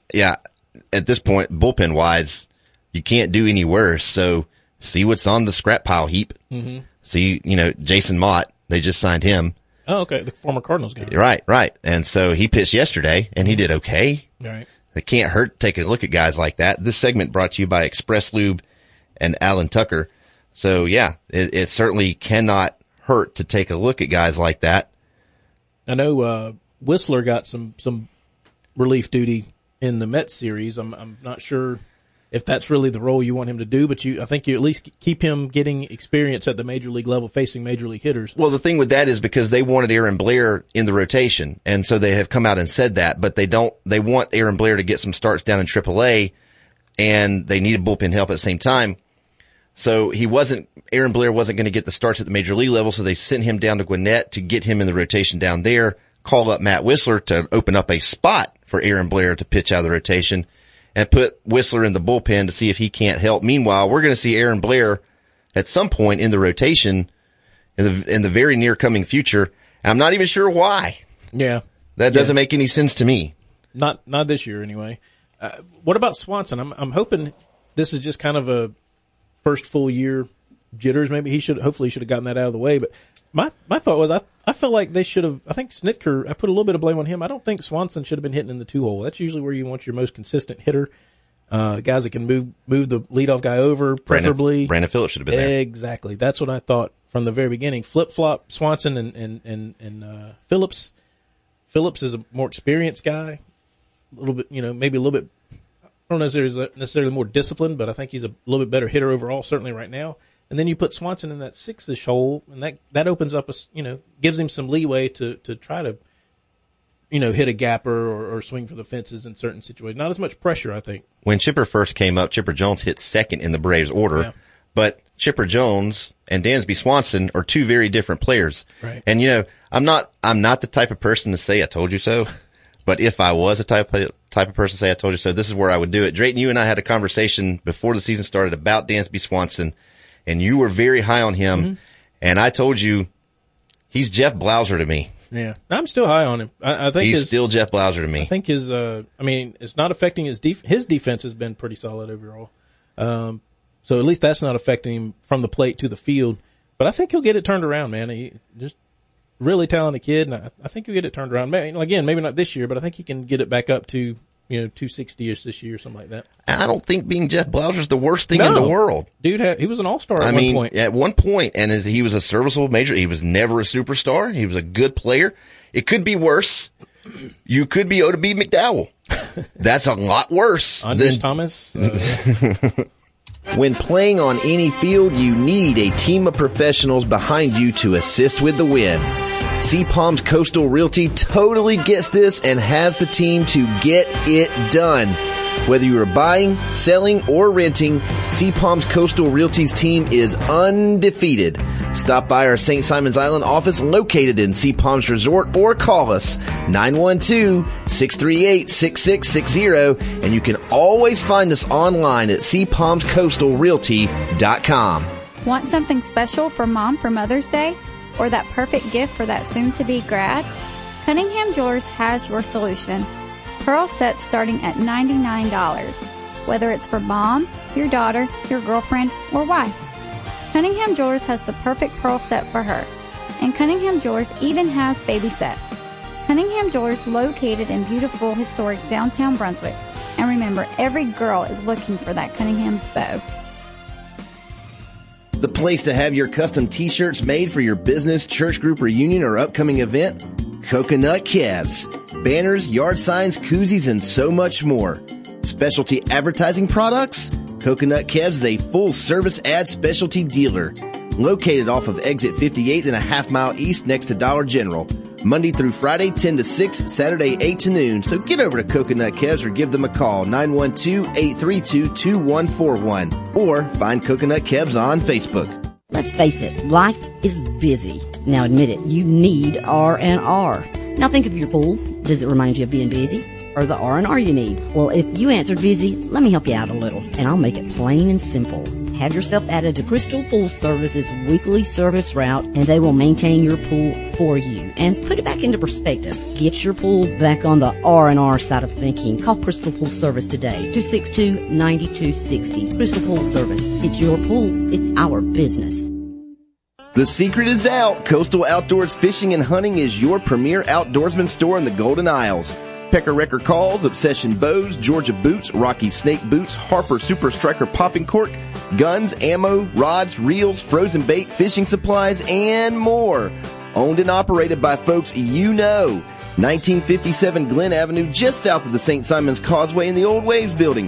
yeah, at this point, bullpen-wise, you can't do any worse. So see what's on the scrap pile heap. Mm-hmm. See, Jason Mott, they just signed him. Oh, okay, the former Cardinals guy. Right. And so he pitched yesterday, and he did okay. Right. It can't hurt to take a look at guys like that. This segment brought to you by Express Lube and Alan Tucker. So, yeah, it certainly cannot hurt to take a look at guys like that. I know Whistler got some relief duty in the Mets series. I'm not sure if that's really the role you want him to do, but I think you at least keep him getting experience at the major league level facing major league hitters. Well, the thing with that is because they wanted Aaron Blair in the rotation, and so they have come out and said that, but they want Aaron Blair to get some starts down in AAA, and they needed bullpen help at the same time. So Aaron Blair wasn't going to get the starts at the major league level, so they sent him down to Gwinnett to get him in the rotation down there, call up Matt Whistler to open up a spot for Aaron Blair to pitch out of the rotation, and put Whistler in the bullpen to see if he can't help. Meanwhile, we're going to see Aaron Blair at some point in the rotation in the very near coming future. And I'm not even sure why. Yeah. That doesn't make any sense to me. Not this year anyway. What about Swanson? I'm hoping this is just kind of a first full year jitters. Maybe hopefully he should have gotten that out of the way. But my thought was I felt like they should have. I think Snitker, I put a little bit of blame on him. I don't think Swanson should have been hitting in the 2-hole. That's usually where you want your most consistent hitter. Guys that can move the leadoff guy over, preferably. Brandon Phillips should have been there. Exactly. That's what I thought from the very beginning. Flip-flop Swanson and Phillips. Phillips is a more experienced guy. A little bit, maybe a little bit, I don't know if he's necessarily more disciplined, but I think he's a little bit better hitter overall, certainly right now. And then you put Swanson in that 6-ish hole, and that opens up gives him some leeway to try to, hit a gapper or swing for the fences in certain situations. Not as much pressure, I think. When Chipper first came up, Chipper Jones hit second in the Braves order, but Chipper Jones and Dansby Swanson are two very different players. Right. And I'm not the type of person to say I told you so, but if I was a type of person to say I told you so, this is where I would do it. Drayton, you and I had a conversation before the season started about Dansby Swanson, and you were very high on him, and I told you he's Jeff Blauser to me. Yeah, I'm still high on him. I think he's still Jeff Blauser to me. I think it's not affecting his defense has been pretty solid overall. So at least that's not affecting him from the plate to the field. But I think he'll get it turned around, man. He just really talented kid, and I think he'll get it turned around. Again, maybe not this year, but I think he can get it back up to 260-ish this year, something like that. I don't think being Jeff Blauser is the worst thing in the world. Dude, he was an all-star at one point. At one point, and he was a serviceable major. He was never a superstar. He was a good player. It could be worse. You could be Oda B. McDowell. That's a lot worse. Andres Thomas. When playing on any field, you need a team of professionals behind you to assist with the win. Sea Palms Coastal Realty totally gets this and has the team to get it done. Whether you are buying, selling, or renting, Sea Palms Coastal Realty's team is undefeated. Stop by our St. Simons Island office located in Sea Palms Resort or call us 912-638-6660, and you can always find us online at seapalmscoastalrealty.com. Want something special for Mom for Mother's Day? Or that perfect gift for that soon-to-be grad? Cunningham Jewelers has your solution. Pearl sets starting at $99. Whether it's for mom, your daughter, your girlfriend, or wife. Cunningham Jewelers has the perfect pearl set for her. And Cunningham Jewelers even has baby sets. Cunningham Jewelers located in beautiful, historic downtown Brunswick. And remember, every girl is looking for that Cunningham's bow. The place to have your custom t-shirts made for your business, church group reunion, or upcoming event? Coconut Kevs. Banners, yard signs, koozies, and so much more. Specialty advertising products? Coconut Kevs is a full-service ad specialty dealer. Located off of exit 58 and a half mile east next to Dollar General. Monday through Friday, 10 to 6, Saturday, 8 to noon. So get over to Coconut Kevs or give them a call, 912-832-2141. Or find Coconut Kevs on Facebook. Let's face it, life is busy. Now admit it, you need R&R. Now think of your pool. Does it remind you of being busy? Or the R&R you need? Well, if you answered busy, let me help you out a little, and I'll make it plain and simple. Have yourself added to Crystal Pool Service's weekly service route, and they will maintain your pool for you and put it back into perspective. Get your pool back on the R&R side of thinking. Call Crystal Pool Service today, 262-9260. Crystal Pool Service. It's your pool. It's our business. The secret is out. Coastal Outdoors Fishing and Hunting is your premier outdoorsman store in the Golden Isles. Pecker Wrecker Calls, Obsession Bows, Georgia Boots, Rocky Snake Boots, Harper Super Striker Popping Cork, guns, ammo, rods, reels, frozen bait, fishing supplies, and more. Owned and operated by folks you know. 1957 Glen Avenue, just south of the St. Simons Causeway in the Old Waves Building.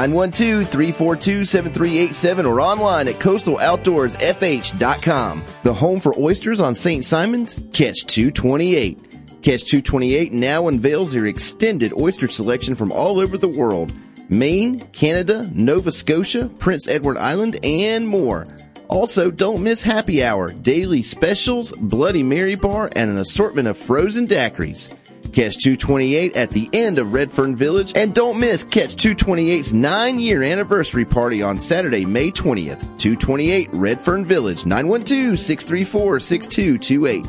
912-342-7387 or online at coastaloutdoorsfh.com. The home for oysters on St. Simons, Catch 228. Catch 228 now unveils their extended oyster selection from all over the world. Maine, Canada, Nova Scotia, Prince Edward Island, and more. Also, don't miss happy hour, daily specials, Bloody Mary bar, and an assortment of frozen daiquiris. Catch 228 at the end of Redfern Village, and don't miss Catch 228's 9-year anniversary party on Saturday, May 20th. 228 Redfern Village, 912-634-6228.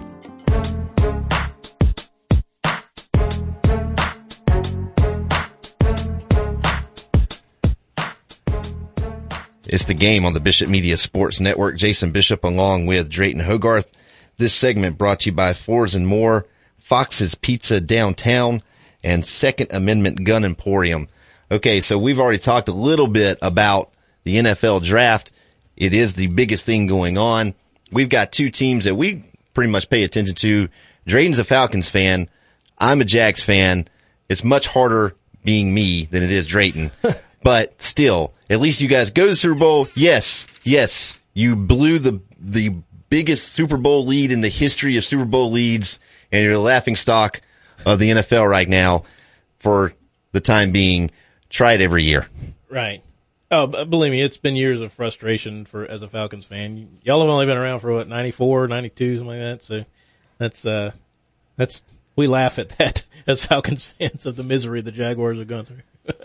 It's the game on the Bishop Media Sports Network. Jason Bishop along with Drayton Hogarth. This segment brought to you by Floors and More, Fox's Pizza Downtown, and Second Amendment Gun Emporium. Okay, so we've already talked a little bit about the NFL draft. It is the biggest thing going on. We've got two teams that we pretty much pay attention to. Drayton's a Falcons fan. I'm a Jags fan. It's much harder being me than it is Drayton. But still, at least you guys go to the Super Bowl. Yes, you blew the biggest Super Bowl lead in the history of Super Bowl leads, and you're the laughingstock of the NFL right now for the time being. Try it every year. Right. Oh, believe me, it's been years of frustration as a Falcons fan. Y'all have only been around for 94, 92, something like that. So that's we laugh at that as Falcons fans of the misery the Jaguars are going through.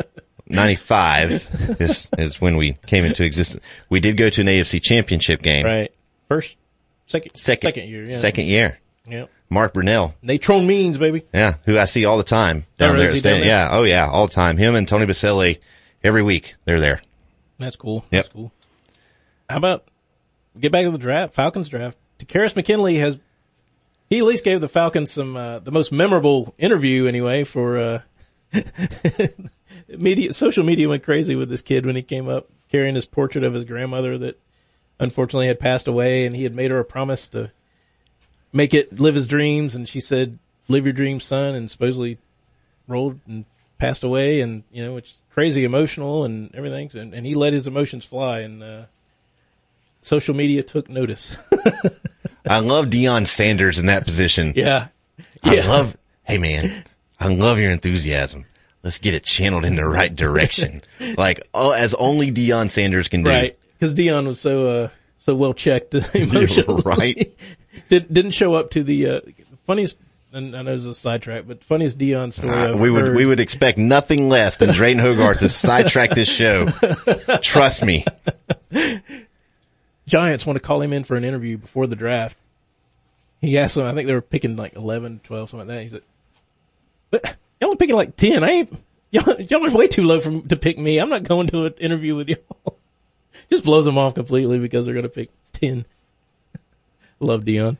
95 is when we came into existence. We did go to an AFC Championship game. Right. Second year. Yeah. Second year. Yep. Mark Brunell. Natron Means, baby. Yeah, who I see all the time down there. Yeah, oh yeah, all the time. Him and Tony Baselli, every week they're there. That's cool. Yep. That's cool. How about get back to the draft, Falcons draft? Terrace McKinley he at least gave the Falcons some the most memorable interview anyway for social media went crazy with this kid when he came up carrying his portrait of his grandmother that unfortunately had passed away, and he had made her a promise to live his dreams, and she said, "Live your dreams, son," and supposedly rolled and passed away, and it's crazy emotional and everything, and he let his emotions fly, and social media took notice. I love Deion Sanders in that position. Yeah. Hey man, I love your enthusiasm. Let's get it channeled in the right direction. As only Deion Sanders can do. Right. Because Deion was so well checked emotionally. Right. Didn't show up to the funniest, and I know it's a sidetrack, but funniest Deion story we would expect nothing less than Drayton Hogarth to sidetrack this show. Trust me. Giants want to call him in for an interview before the draft. He asked them, I think they were picking 11, 12, something like that. He said, "But y'all are picking 10. Y'all are way too low to pick me. I'm not going to an interview with y'all." Just blows them off completely because they're going to pick 10. Love Deion.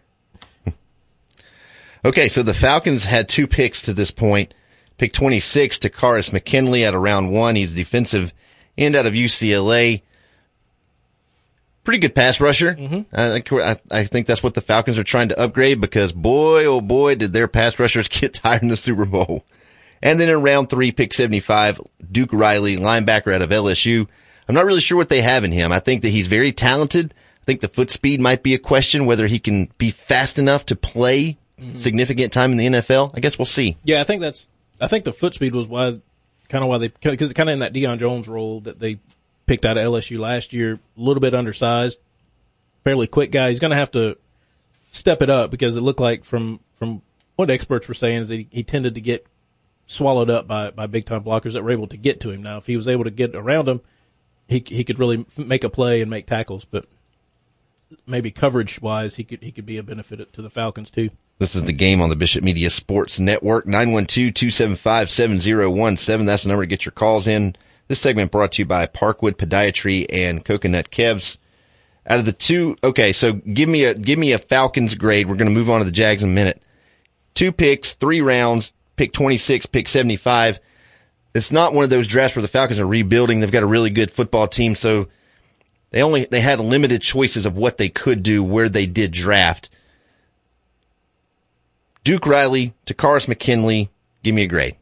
Okay, so the Falcons had 2 picks to this point. Pick 26, Terrace McKinley out of round 1. He's a defensive end out of UCLA. Pretty good pass rusher. Mm-hmm. I think that's what the Falcons are trying to upgrade because boy, oh boy, did their pass rushers get tired in the Super Bowl. And then in round 3, pick 75, Duke Riley, linebacker out of LSU. I'm not really sure what they have in him. I think that he's very talented. I think the foot speed might be a question, whether he can be fast enough to play significant time in the NFL. I guess we'll see. Yeah, I think the foot speed was because kind of in that Deion Jones role that they picked out of LSU last year, a little bit undersized, fairly quick guy. He's going to have to step it up because it looked like from what experts were saying is that he tended to get swallowed up by big time blockers that were able to get to him. Now, if he was able to get around him, he could really make a play and make tackles, but maybe coverage wise, he could be a benefit to the Falcons too. This is the Game on the Bishop Media Sports Network. 912-275-7017. That's the number to get your calls in. This segment brought to you by Parkwood Podiatry and Coconut Kevs. Out of the two, okay, so give me a Falcons grade. We're going to move on to the Jags in a minute. 2 picks, 3 rounds, pick 26, pick 75. It's not one of those drafts where the Falcons are rebuilding. They've got a really good football team, so they had limited choices of what they could do where they did draft. Duke Riley, Takaris McKinley, give me a grade.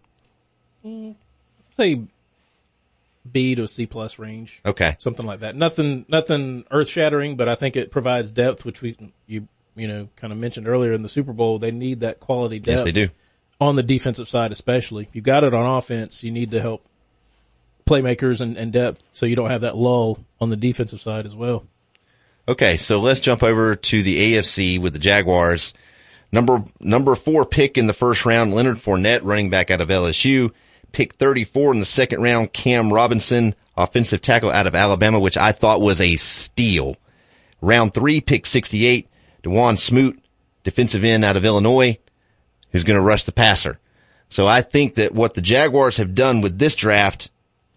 Say B to a C plus range. Okay. Something like that. Nothing earth shattering, but I think it provides depth, which you kind of mentioned earlier in the Super Bowl. They need that quality depth. Yes, they do. On the defensive side especially. You've got it on offense. You need to help playmakers and depth so you don't have that lull on the defensive side as well. Okay, so let's jump over to the AFC with the Jaguars. Number 4 pick in the first round, Leonard Fournette, running back out of LSU. Pick 34 in the second round, Cam Robinson, offensive tackle out of Alabama, which I thought was a steal. Round 3, pick 68, DeJuan Smoot, defensive end out of Illinois, who's going to rush the passer. So I think that what the Jaguars have done with this draft,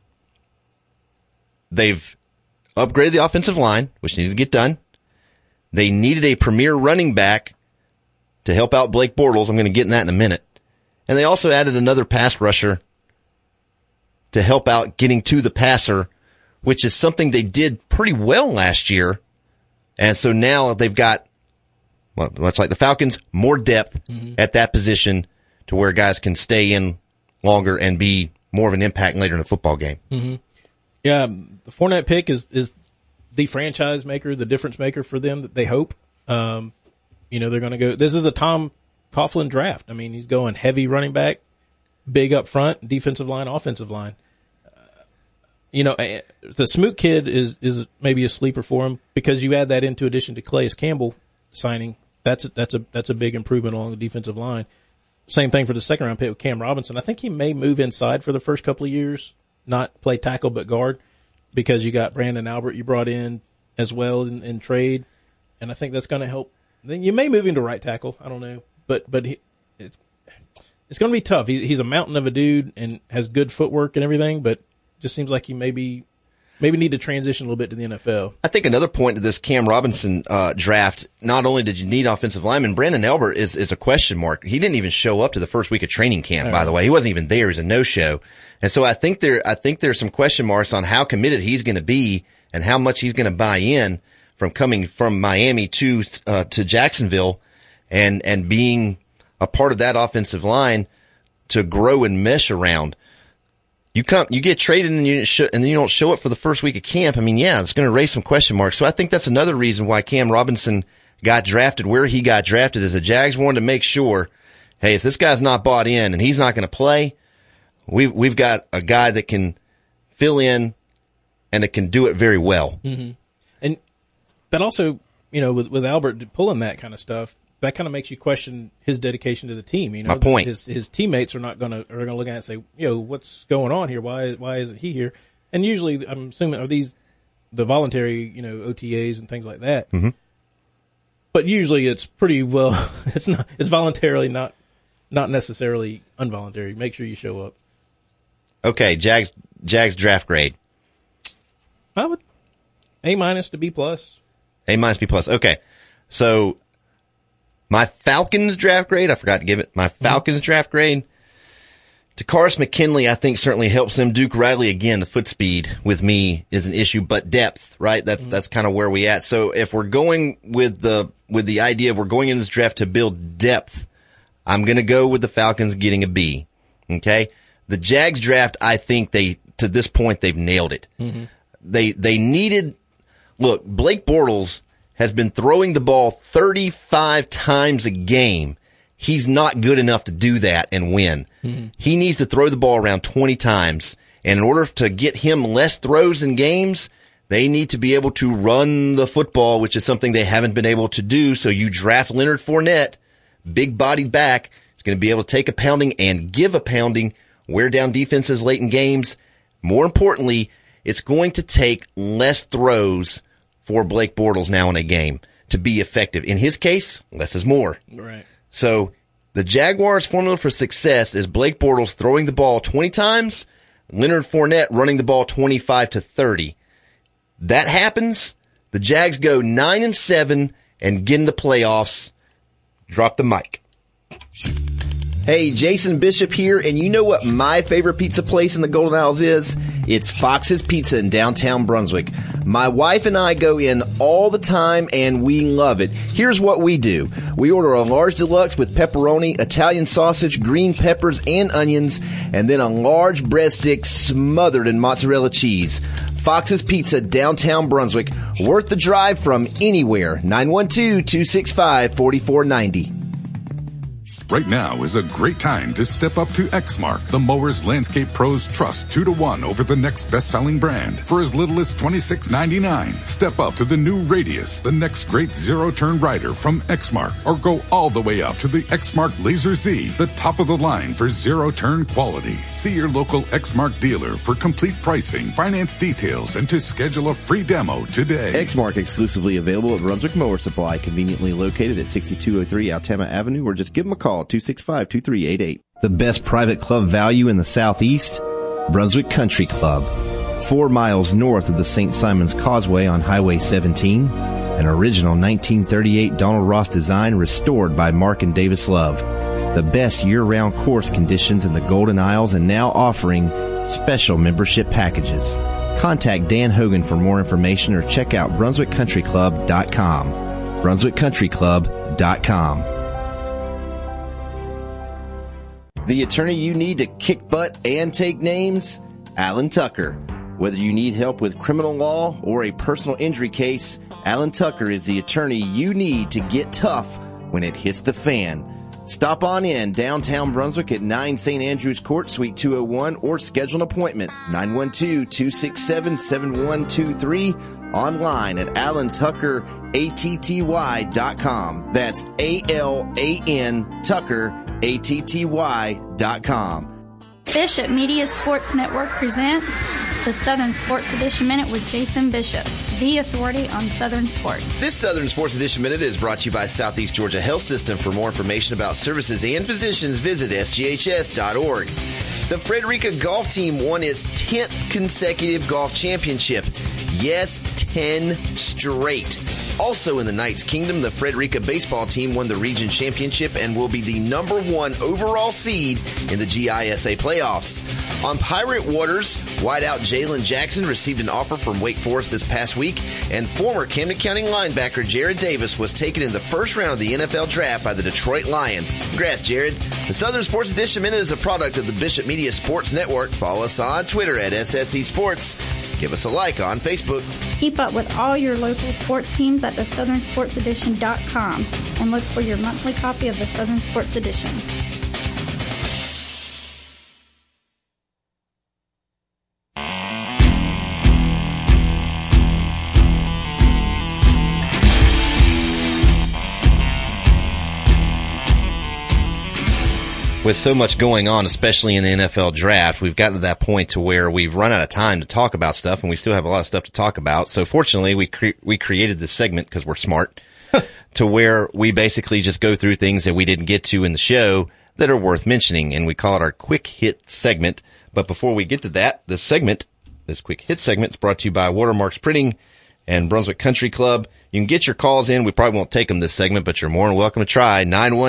they've upgraded the offensive line, which needed to get done. They needed a premier running back to help out Blake Bortles. I'm going to get in that in a minute. And they also added another pass rusher to help out getting to the passer, which is something they did pretty well last year. And so now they've got, well, much like the Falcons, more depth at that position to where guys can stay in longer and be more of an impact later in a football game. Mm-hmm. Yeah, the Fournette pick is the franchise maker, the difference maker for them that they hope. They're going to go. This is a Tom Coughlin draft. I mean, he's going heavy running back, big up front, defensive line, offensive line. The Smoot kid is maybe a sleeper for him because you add that into addition to Calais Campbell signing. That's a big improvement along the defensive line. Same thing for the second round pick with Cam Robinson. I think he may move inside for the first couple of years, not play tackle but guard, because you got Brandon Albert you brought in as well in trade, and I think that's going to help. Then you may move him to right tackle. I don't know, but it's going to be tough. He's a mountain of a dude and has good footwork and everything, but just seems like he maybe need to transition a little bit to the NFL. I think another point to this Cam Robinson draft, not only did you need offensive linemen, Brandon Albert is a question mark. He didn't even show up to the first week of training camp, by the way. He wasn't even there. He's a no-show. And so I think there's some question marks on how committed he's going to be and how much he's going to buy in from coming from Miami to Jacksonville and being a part of that offensive line to grow and mesh around. You get traded and you don't show up for the first week of camp. I mean, yeah, it's going to raise some question marks. So I think that's another reason why Cam Robinson got drafted where he got drafted, is the Jags wanted to make sure, hey, if this guy's not bought in and he's not going to play, we've got a guy that can fill in and that can do it very well. Mm-hmm. And that also, with Albert pulling that kind of stuff, that kind of makes you question his dedication to the team. My point. His teammates are gonna look at it and say, what's going on here? Why isn't he here? And usually, I'm assuming, are these the voluntary, OTAs and things like that. Mm-hmm. But usually it's pretty well, it's voluntarily, not necessarily involuntary. Make sure you show up. Okay. Jags draft grade. I would A- to B+. A-, B+. Okay. So my Falcons draft grade, I forgot to give it. My Falcons draft grade, Takaris McKinley, I think certainly helps them. Duke Riley, again, the foot speed with me is an issue, but depth, right? That's kind of where we at. So if we're going with the idea of we're going into this draft to build depth, I'm going to go with the Falcons getting a B. Okay. The Jags draft, I think to this point, they've nailed it. Mm-hmm. They needed, look, Blake Bortles has been throwing the ball 35 times a game. He's not good enough to do that and win. Mm-hmm. He needs to throw the ball around 20 times. And in order to get him less throws in games, they need to be able to run the football, which is something they haven't been able to do. So you draft Leonard Fournette, big-bodied back. He's going to be able to take a pounding and give a pounding, wear down defenses late in games. More importantly, it's going to take less throws for Blake Bortles now in a game to be effective. In his case, less is more. Right. So the Jaguars' formula for success is Blake Bortles throwing the ball 20 times, Leonard Fournette running the ball 25 to 30. That happens, the Jags go 9-7 and get in the playoffs. Drop the mic. Hey, Jason Bishop here, and you know what my favorite pizza place in the Golden Isles is? It's Fox's Pizza in downtown Brunswick. My wife and I go in all the time, and we love it. Here's what we do. We order a large deluxe with pepperoni, Italian sausage, green peppers, and onions, and then a large breadstick smothered in mozzarella cheese. Fox's Pizza, downtown Brunswick. Worth the drive from anywhere. 912-265-4490. Right now is a great time to step up to Exmark, the Mowers Landscape Pros trust 2-1 over the next best-selling brand for as little as $26.99. Step up to the new Radius, the next great zero-turn rider from Exmark, or go all the way up to the Exmark Laser Z, the top of the line for zero-turn quality. See your local Exmark dealer for complete pricing, finance details, and to schedule a free demo today. Exmark exclusively available at Brunswick Mower Supply, conveniently located at 6203 Altama Avenue, or just give them a call. 265-2388. The best private club value in the Southeast? Brunswick Country Club. 4 miles north of the St. Simon's Causeway on Highway 17. An original 1938 Donald Ross design restored by Mark and Davis Love. The best year-round course conditions in the Golden Isles and now offering special membership packages. Contact Dan Hogan for more information or check out BrunswickCountryClub.com. BrunswickCountryClub.com. The attorney you need to kick butt and take names? Alan Tucker. Whether you need help with criminal law or a personal injury case, Alan Tucker is the attorney you need to get tough when it hits the fan. Stop on in downtown Brunswick at 9 St. Andrews Court, Suite 201, or schedule an appointment, 912-267-7123, online at AlanTuckerAtty.com. That's ALAN Tucker ATTY.com. Bishop Media Sports Network presents the Southern Sports Edition Minute with Jason Bishop, the authority on Southern sports. This Southern Sports Edition Minute is brought to you by Southeast Georgia Health System. For more information about services and physicians, visit sghs.org. The Frederica golf team won its 10th consecutive golf championship. Yes, 10 straight. Also in the Knights Kingdom, the Frederica baseball team won the region championship and will be the #1 overall seed in the GISA playoffs. On Pirate Waters, wideout Jalen Jackson received an offer from Wake Forest this past week, and former Camden County linebacker Jared Davis was taken in the first round of the NFL draft by the Detroit Lions. Congrats, Jared. The Southern Sports Edition Minute is a product of the Bishop Media Sports Network. Follow us on Twitter at SSE Sports. Give us a like on Facebook. Keep up with all your local sports teams at thesouthernsportsedition.com and look for your monthly copy of the Southern Sports Edition. With so much going on, especially in the NFL draft, we've gotten to that point to where we've run out of time to talk about stuff, and we still have a lot of stuff to talk about. So fortunately, we created this segment, because we're smart, to where we basically just go through things that we didn't get to in the show that are worth mentioning, and we call it our quick hit segment. But before we get to that, this quick hit segment is brought to you by Watermarks Printing and Brunswick Country Club. You can get your calls in. We probably won't take them this segment, but you're more than welcome to try.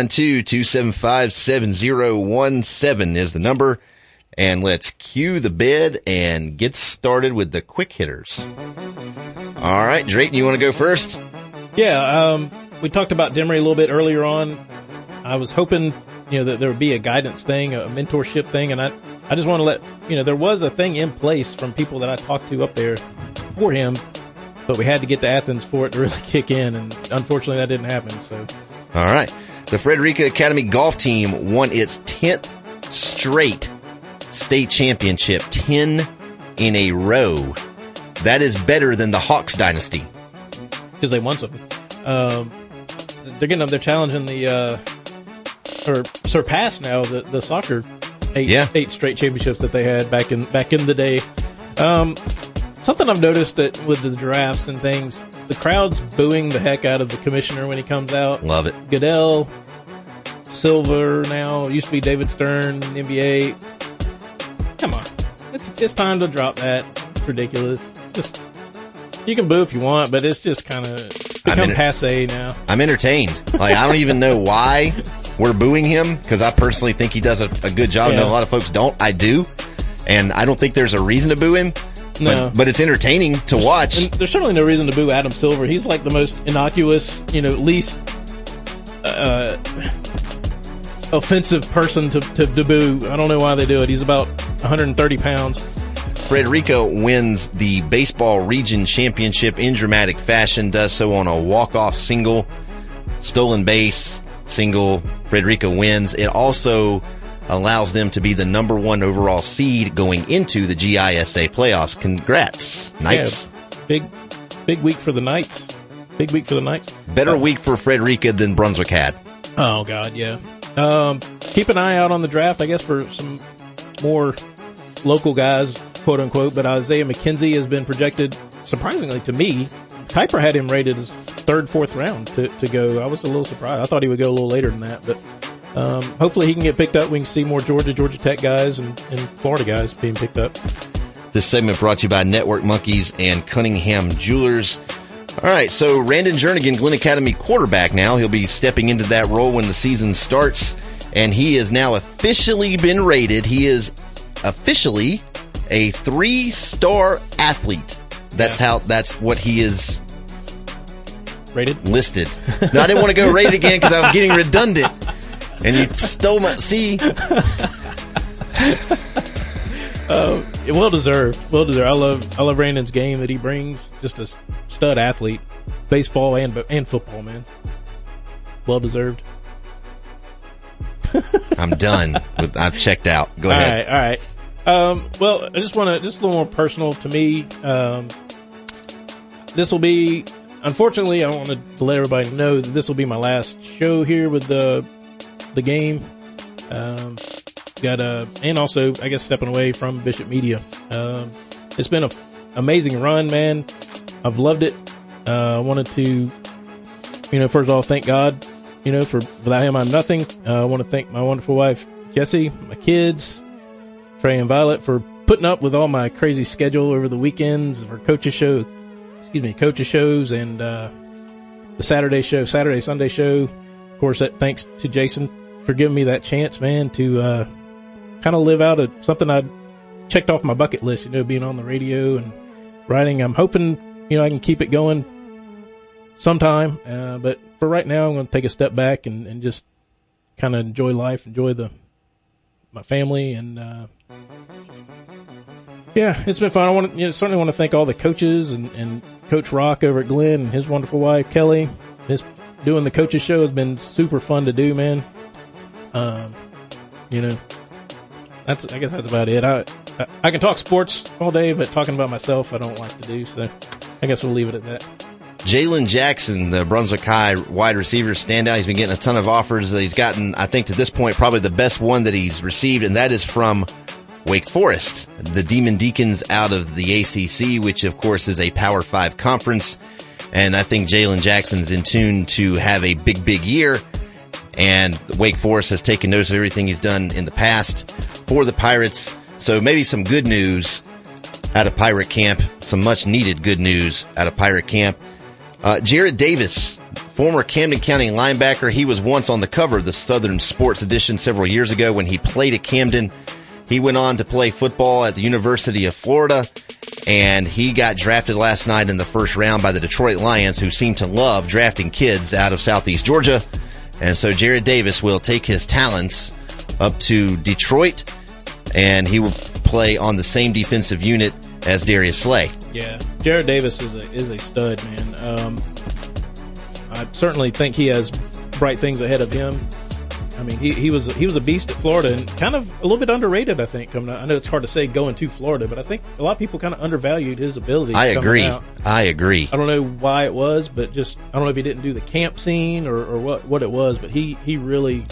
912-275-7017 is the number. And let's cue the bed and get started with the quick hitters. All right, Drayton, you want to go first? Yeah, we talked about Demery a little bit earlier on. I was hoping, that there would be a guidance thing, a mentorship thing, and I just want to let, there was a thing in place from people that I talked to up there for him. But we had to get to Athens for it to really kick in, and unfortunately that didn't happen. So, all right. The Frederica Academy golf team won its 10th straight state championship, 10 in a row. That is better than the Hawks dynasty. Because they won something. They're challenging or surpassed now the soccer eight straight championships that they had back in the day. Something I've noticed that with the drafts and things, the crowd's booing the heck out of the commissioner when he comes out. Love it. Goodell, Silver now, used to be David Stern, NBA. Come on. It's time to drop that. It's ridiculous. Just, you can boo if you want, but it's just kind of become passe now. I'm entertained. Like, I don't even know why we're booing him, because I personally think he does a good job. I know a lot of folks don't. I do. And I don't think there's a reason to boo him. No. But it's entertaining to watch. And there's certainly no reason to boo Adam Silver. He's like the most innocuous, least offensive person to boo. I don't know why they do it. He's about 130 pounds. Frederico wins the baseball region championship in dramatic fashion, does so on a walk-off single, stolen base single. Frederico wins. It also allows them to be the number 1 overall seed going into the GISA playoffs. Congrats, Knights. Yeah, big week for the Knights. Big week for the Knights. Better week for Frederica than Brunswick had. Oh, God, yeah. Keep an eye out on the draft, I guess, for some more local guys, quote unquote, but Isaiah McKenzie has been projected, surprisingly to me. Kuiper had him rated as 3rd, 4th round to go. I was a little surprised. I thought he would go a little later than that, but hopefully he can get picked up. We can see more Georgia Tech guys and Florida guys being picked up. This segment brought to you by Network Monkeys and Cunningham Jewelers. All right, so Randon Jernigan, Glenn Academy quarterback now. He'll be stepping into that role when the season starts, and he has now officially been rated. He is officially a 3-star athlete. That's what he is rated, listed. No, I didn't want to go rated again because I was getting redundant. And you stole my... See? Well deserved. I love Brandon's game that he brings. Just a stud athlete. Baseball and football, man. Well deserved. I'm done. I've checked out. Go ahead. All right. Well, I just want to, just a little more personal to me. This will be, unfortunately, I want to let everybody know that this will be my last show here with the game. And also, I guess, stepping away from Bishop Media. It's been an amazing run, man. I've loved it. I wanted to, first of all, thank God, for without him, I'm nothing. I want to thank my wonderful wife, Jessie, my kids, Trey and Violet, for putting up with all my crazy schedule over the weekends for coaches shows and, the Saturday, Sunday show. Of course, thanks to Jason for giving me that chance, man, to, kind of live out something I checked off my bucket list, being on the radio and writing. I'm hoping, I can keep it going sometime. But for right now, I'm going to take a step back and just kind of enjoy life, enjoy my family. And, yeah, it's been fun. I certainly want to thank all the coaches and Coach Rock over at Glenn and his wonderful wife, Kelly. Doing the coaches show has been super fun to do, man. I guess that's about it. I can talk sports all day, but talking about myself, I don't like to do. So I guess we'll leave it at that. Jalen Jackson, the Brunswick High wide receiver standout. He's been getting a ton of offers. He's gotten, I think to this point, probably the best one that he's received, and that is from Wake Forest, the Demon Deacons out of the ACC, which of course is a Power 5 conference. And I think Jalen Jackson's in tune to have a big year. And Wake Forest has taken notice of everything he's done in the past for the Pirates. So maybe some good news out of Pirate Camp, some much needed good news out of Pirate Camp. Jared Davis, former Camden County linebacker. He was once on the cover of the Southern Sports Edition several years ago when he played at Camden. He went on to play football at the University of Florida, and he got drafted last night in the first round by the Detroit Lions, who seem to love drafting kids out of Southeast Georgia. And so Jared Davis will take his talents up to Detroit, and he will play on the same defensive unit as Darius Slay. Yeah, Jared Davis is a stud, man. I certainly think he has bright things ahead of him. I mean, he was a beast at Florida, and kind of a little bit underrated, I think. I know it's hard to say going to Florida, but I think a lot of people kind of undervalued his ability. I agree. I don't know why it was, but just I don't know if he didn't do the camp scene or what it was, but he really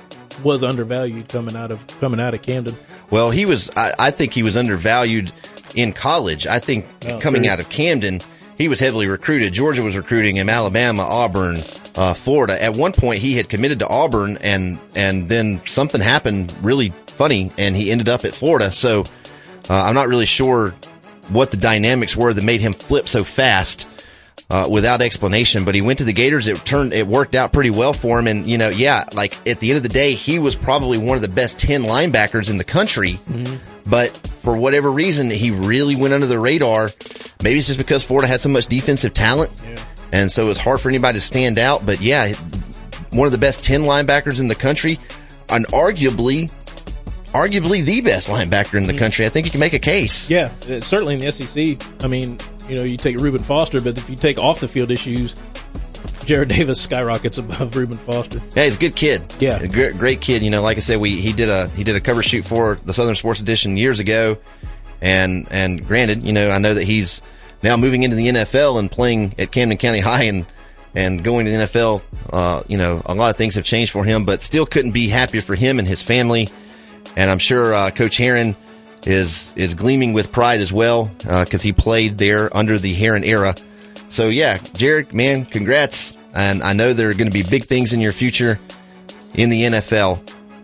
was undervalued coming out of Camden. Well, he was. I think he was undervalued in college. I think coming out of Camden, he was heavily recruited. Georgia was recruiting him, Alabama, Auburn, Florida. At one point, he had committed to Auburn, and then something happened really funny, and he ended up at Florida. So I'm not really sure what the dynamics were that made him flip so fast without explanation. But he went to the Gators. It worked out pretty well for him. And, like at the end of the day, he was probably one of the best 10 linebackers in the country. Mm-hmm. But for whatever reason, he really went under the radar. Maybe it's just because Florida had so much defensive talent. Yeah. And so it's hard for anybody to stand out. But yeah, one of the best 10 linebackers in the country, and arguably the best linebacker in the country. I think you can make a case. Yeah, certainly in the SEC. I mean, you take Reuben Foster, but if you take off the field issues, Jared Davis skyrockets above Reuben Foster. Yeah, he's a good kid. Yeah, a great kid. Like I said, he did a cover shoot for the Southern Sports Edition years ago, and granted, I know that he's now moving into the NFL and playing at Camden County High and going to the NFL. A lot of things have changed for him, but still couldn't be happier for him and his family. And I'm sure Coach Herron is gleaming with pride as well, because he played there under the Herron era. So yeah, Jared, man, congrats. And I know there are going to be big things in your future in the NFL.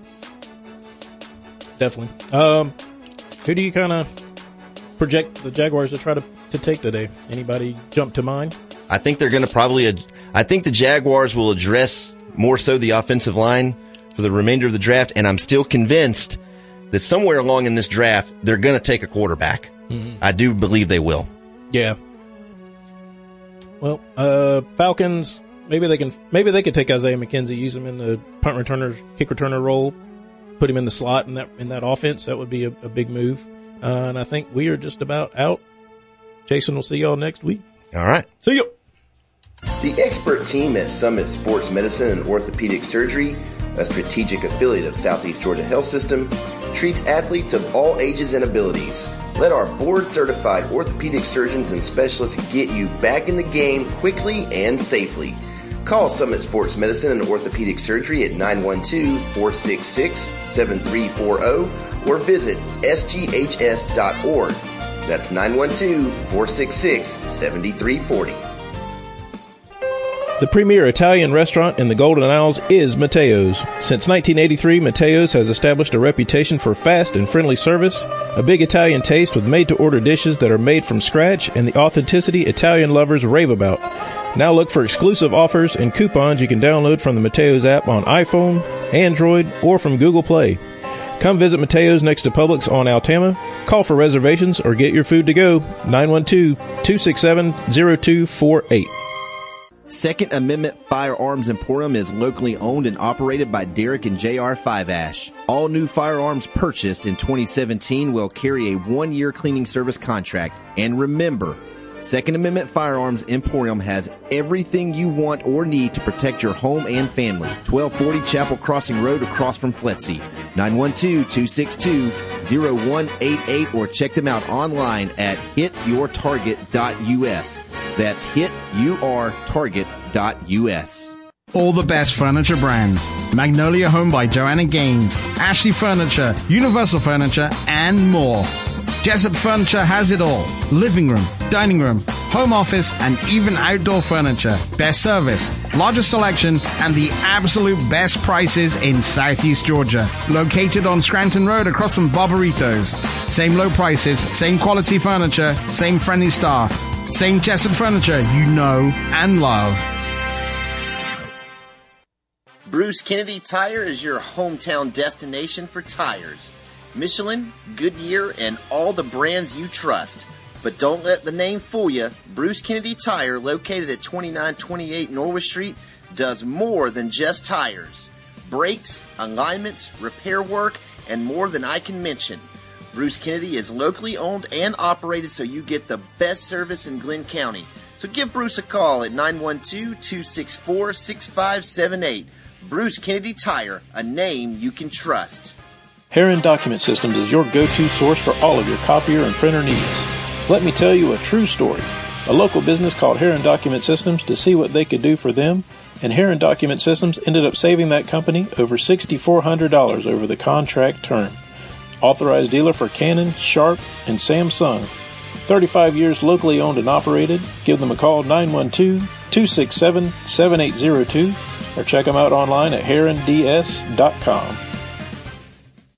Definitely. Who do you kind of project the Jaguars to try to take today? Anybody jump to mind? I think they're going to I think the Jaguars will address more so the offensive line for the remainder of the draft. And I'm still convinced that somewhere along in this draft, they're going to take a quarterback. Mm-hmm. I do believe they will. Yeah. Well, Falcons, maybe they could take Isaiah McKenzie, use him in the punt returner, kick returner role, put him in the slot in that offense. That would be a big move. And I think we are just about out. Jason will see y'all next week. All right. See you. The expert team at Summit Sports Medicine and Orthopedic Surgery, a strategic affiliate of Southeast Georgia Health System, treats athletes of all ages and abilities. Let our board-certified orthopedic surgeons and specialists get you back in the game quickly and safely. Call Summit Sports Medicine and Orthopedic Surgery at 912-466-7340 or visit sghs.org. That's 912-466-7340. The premier Italian restaurant in the Golden Isles is Matteo's. Since 1983, Matteo's has established a reputation for fast and friendly service, a big Italian taste with made-to-order dishes that are made from scratch, and the authenticity Italian lovers rave about. Now look for exclusive offers and coupons you can download from the Matteo's app on iPhone, Android, or from Google Play. Come visit Matteo's next to Publix on Altama. Call for reservations or get your food to go. 912-267-0248. Second Amendment Firearms Emporium is locally owned and operated by Derek and J.R. Fiveash. All new firearms purchased in 2017 will carry a 1-year cleaning service contract. And remember, Second Amendment Firearms Emporium has everything you want or need to protect your home and family. 1240 Chapel Crossing Road across from Fletsy. 912-262-0188 or check them out online at hityourtarget.us. That's hityourtarget.us. All the best furniture brands. Magnolia Home by Joanna Gaines, Ashley Furniture, Universal Furniture, and more. Jessup Furniture has it all. Living room, dining room, home office, and even outdoor furniture. Best service, largest selection, and the absolute best prices in Southeast Georgia. Located on Scranton Road across from Barbaritos. Same low prices, same quality furniture, same friendly staff. Same Jessup Furniture you know and love. Bruce Kennedy Tire is your hometown destination for tires. Michelin, Goodyear, and all the brands you trust. But don't let the name fool you. Bruce Kennedy Tire, located at 2928 Norwich Street, does more than just tires. Brakes, alignments, repair work, and more than I can mention. Bruce Kennedy is locally owned and operated, so you get the best service in Glenn County. So give Bruce a call at 912-264-6578. Bruce Kennedy Tire, a name you can trust. Herron Document Systems is your go-to source for all of your copier and printer needs. Let me tell you a true story. A local business called Herron Document Systems to see what they could do for them, and Herron Document Systems ended up saving that company over $6,400 over the contract term. Authorized dealer for Canon, Sharp, and Samsung. 35 years locally owned and operated. Give them a call, 912-267-7802, or check them out online at heronds.com.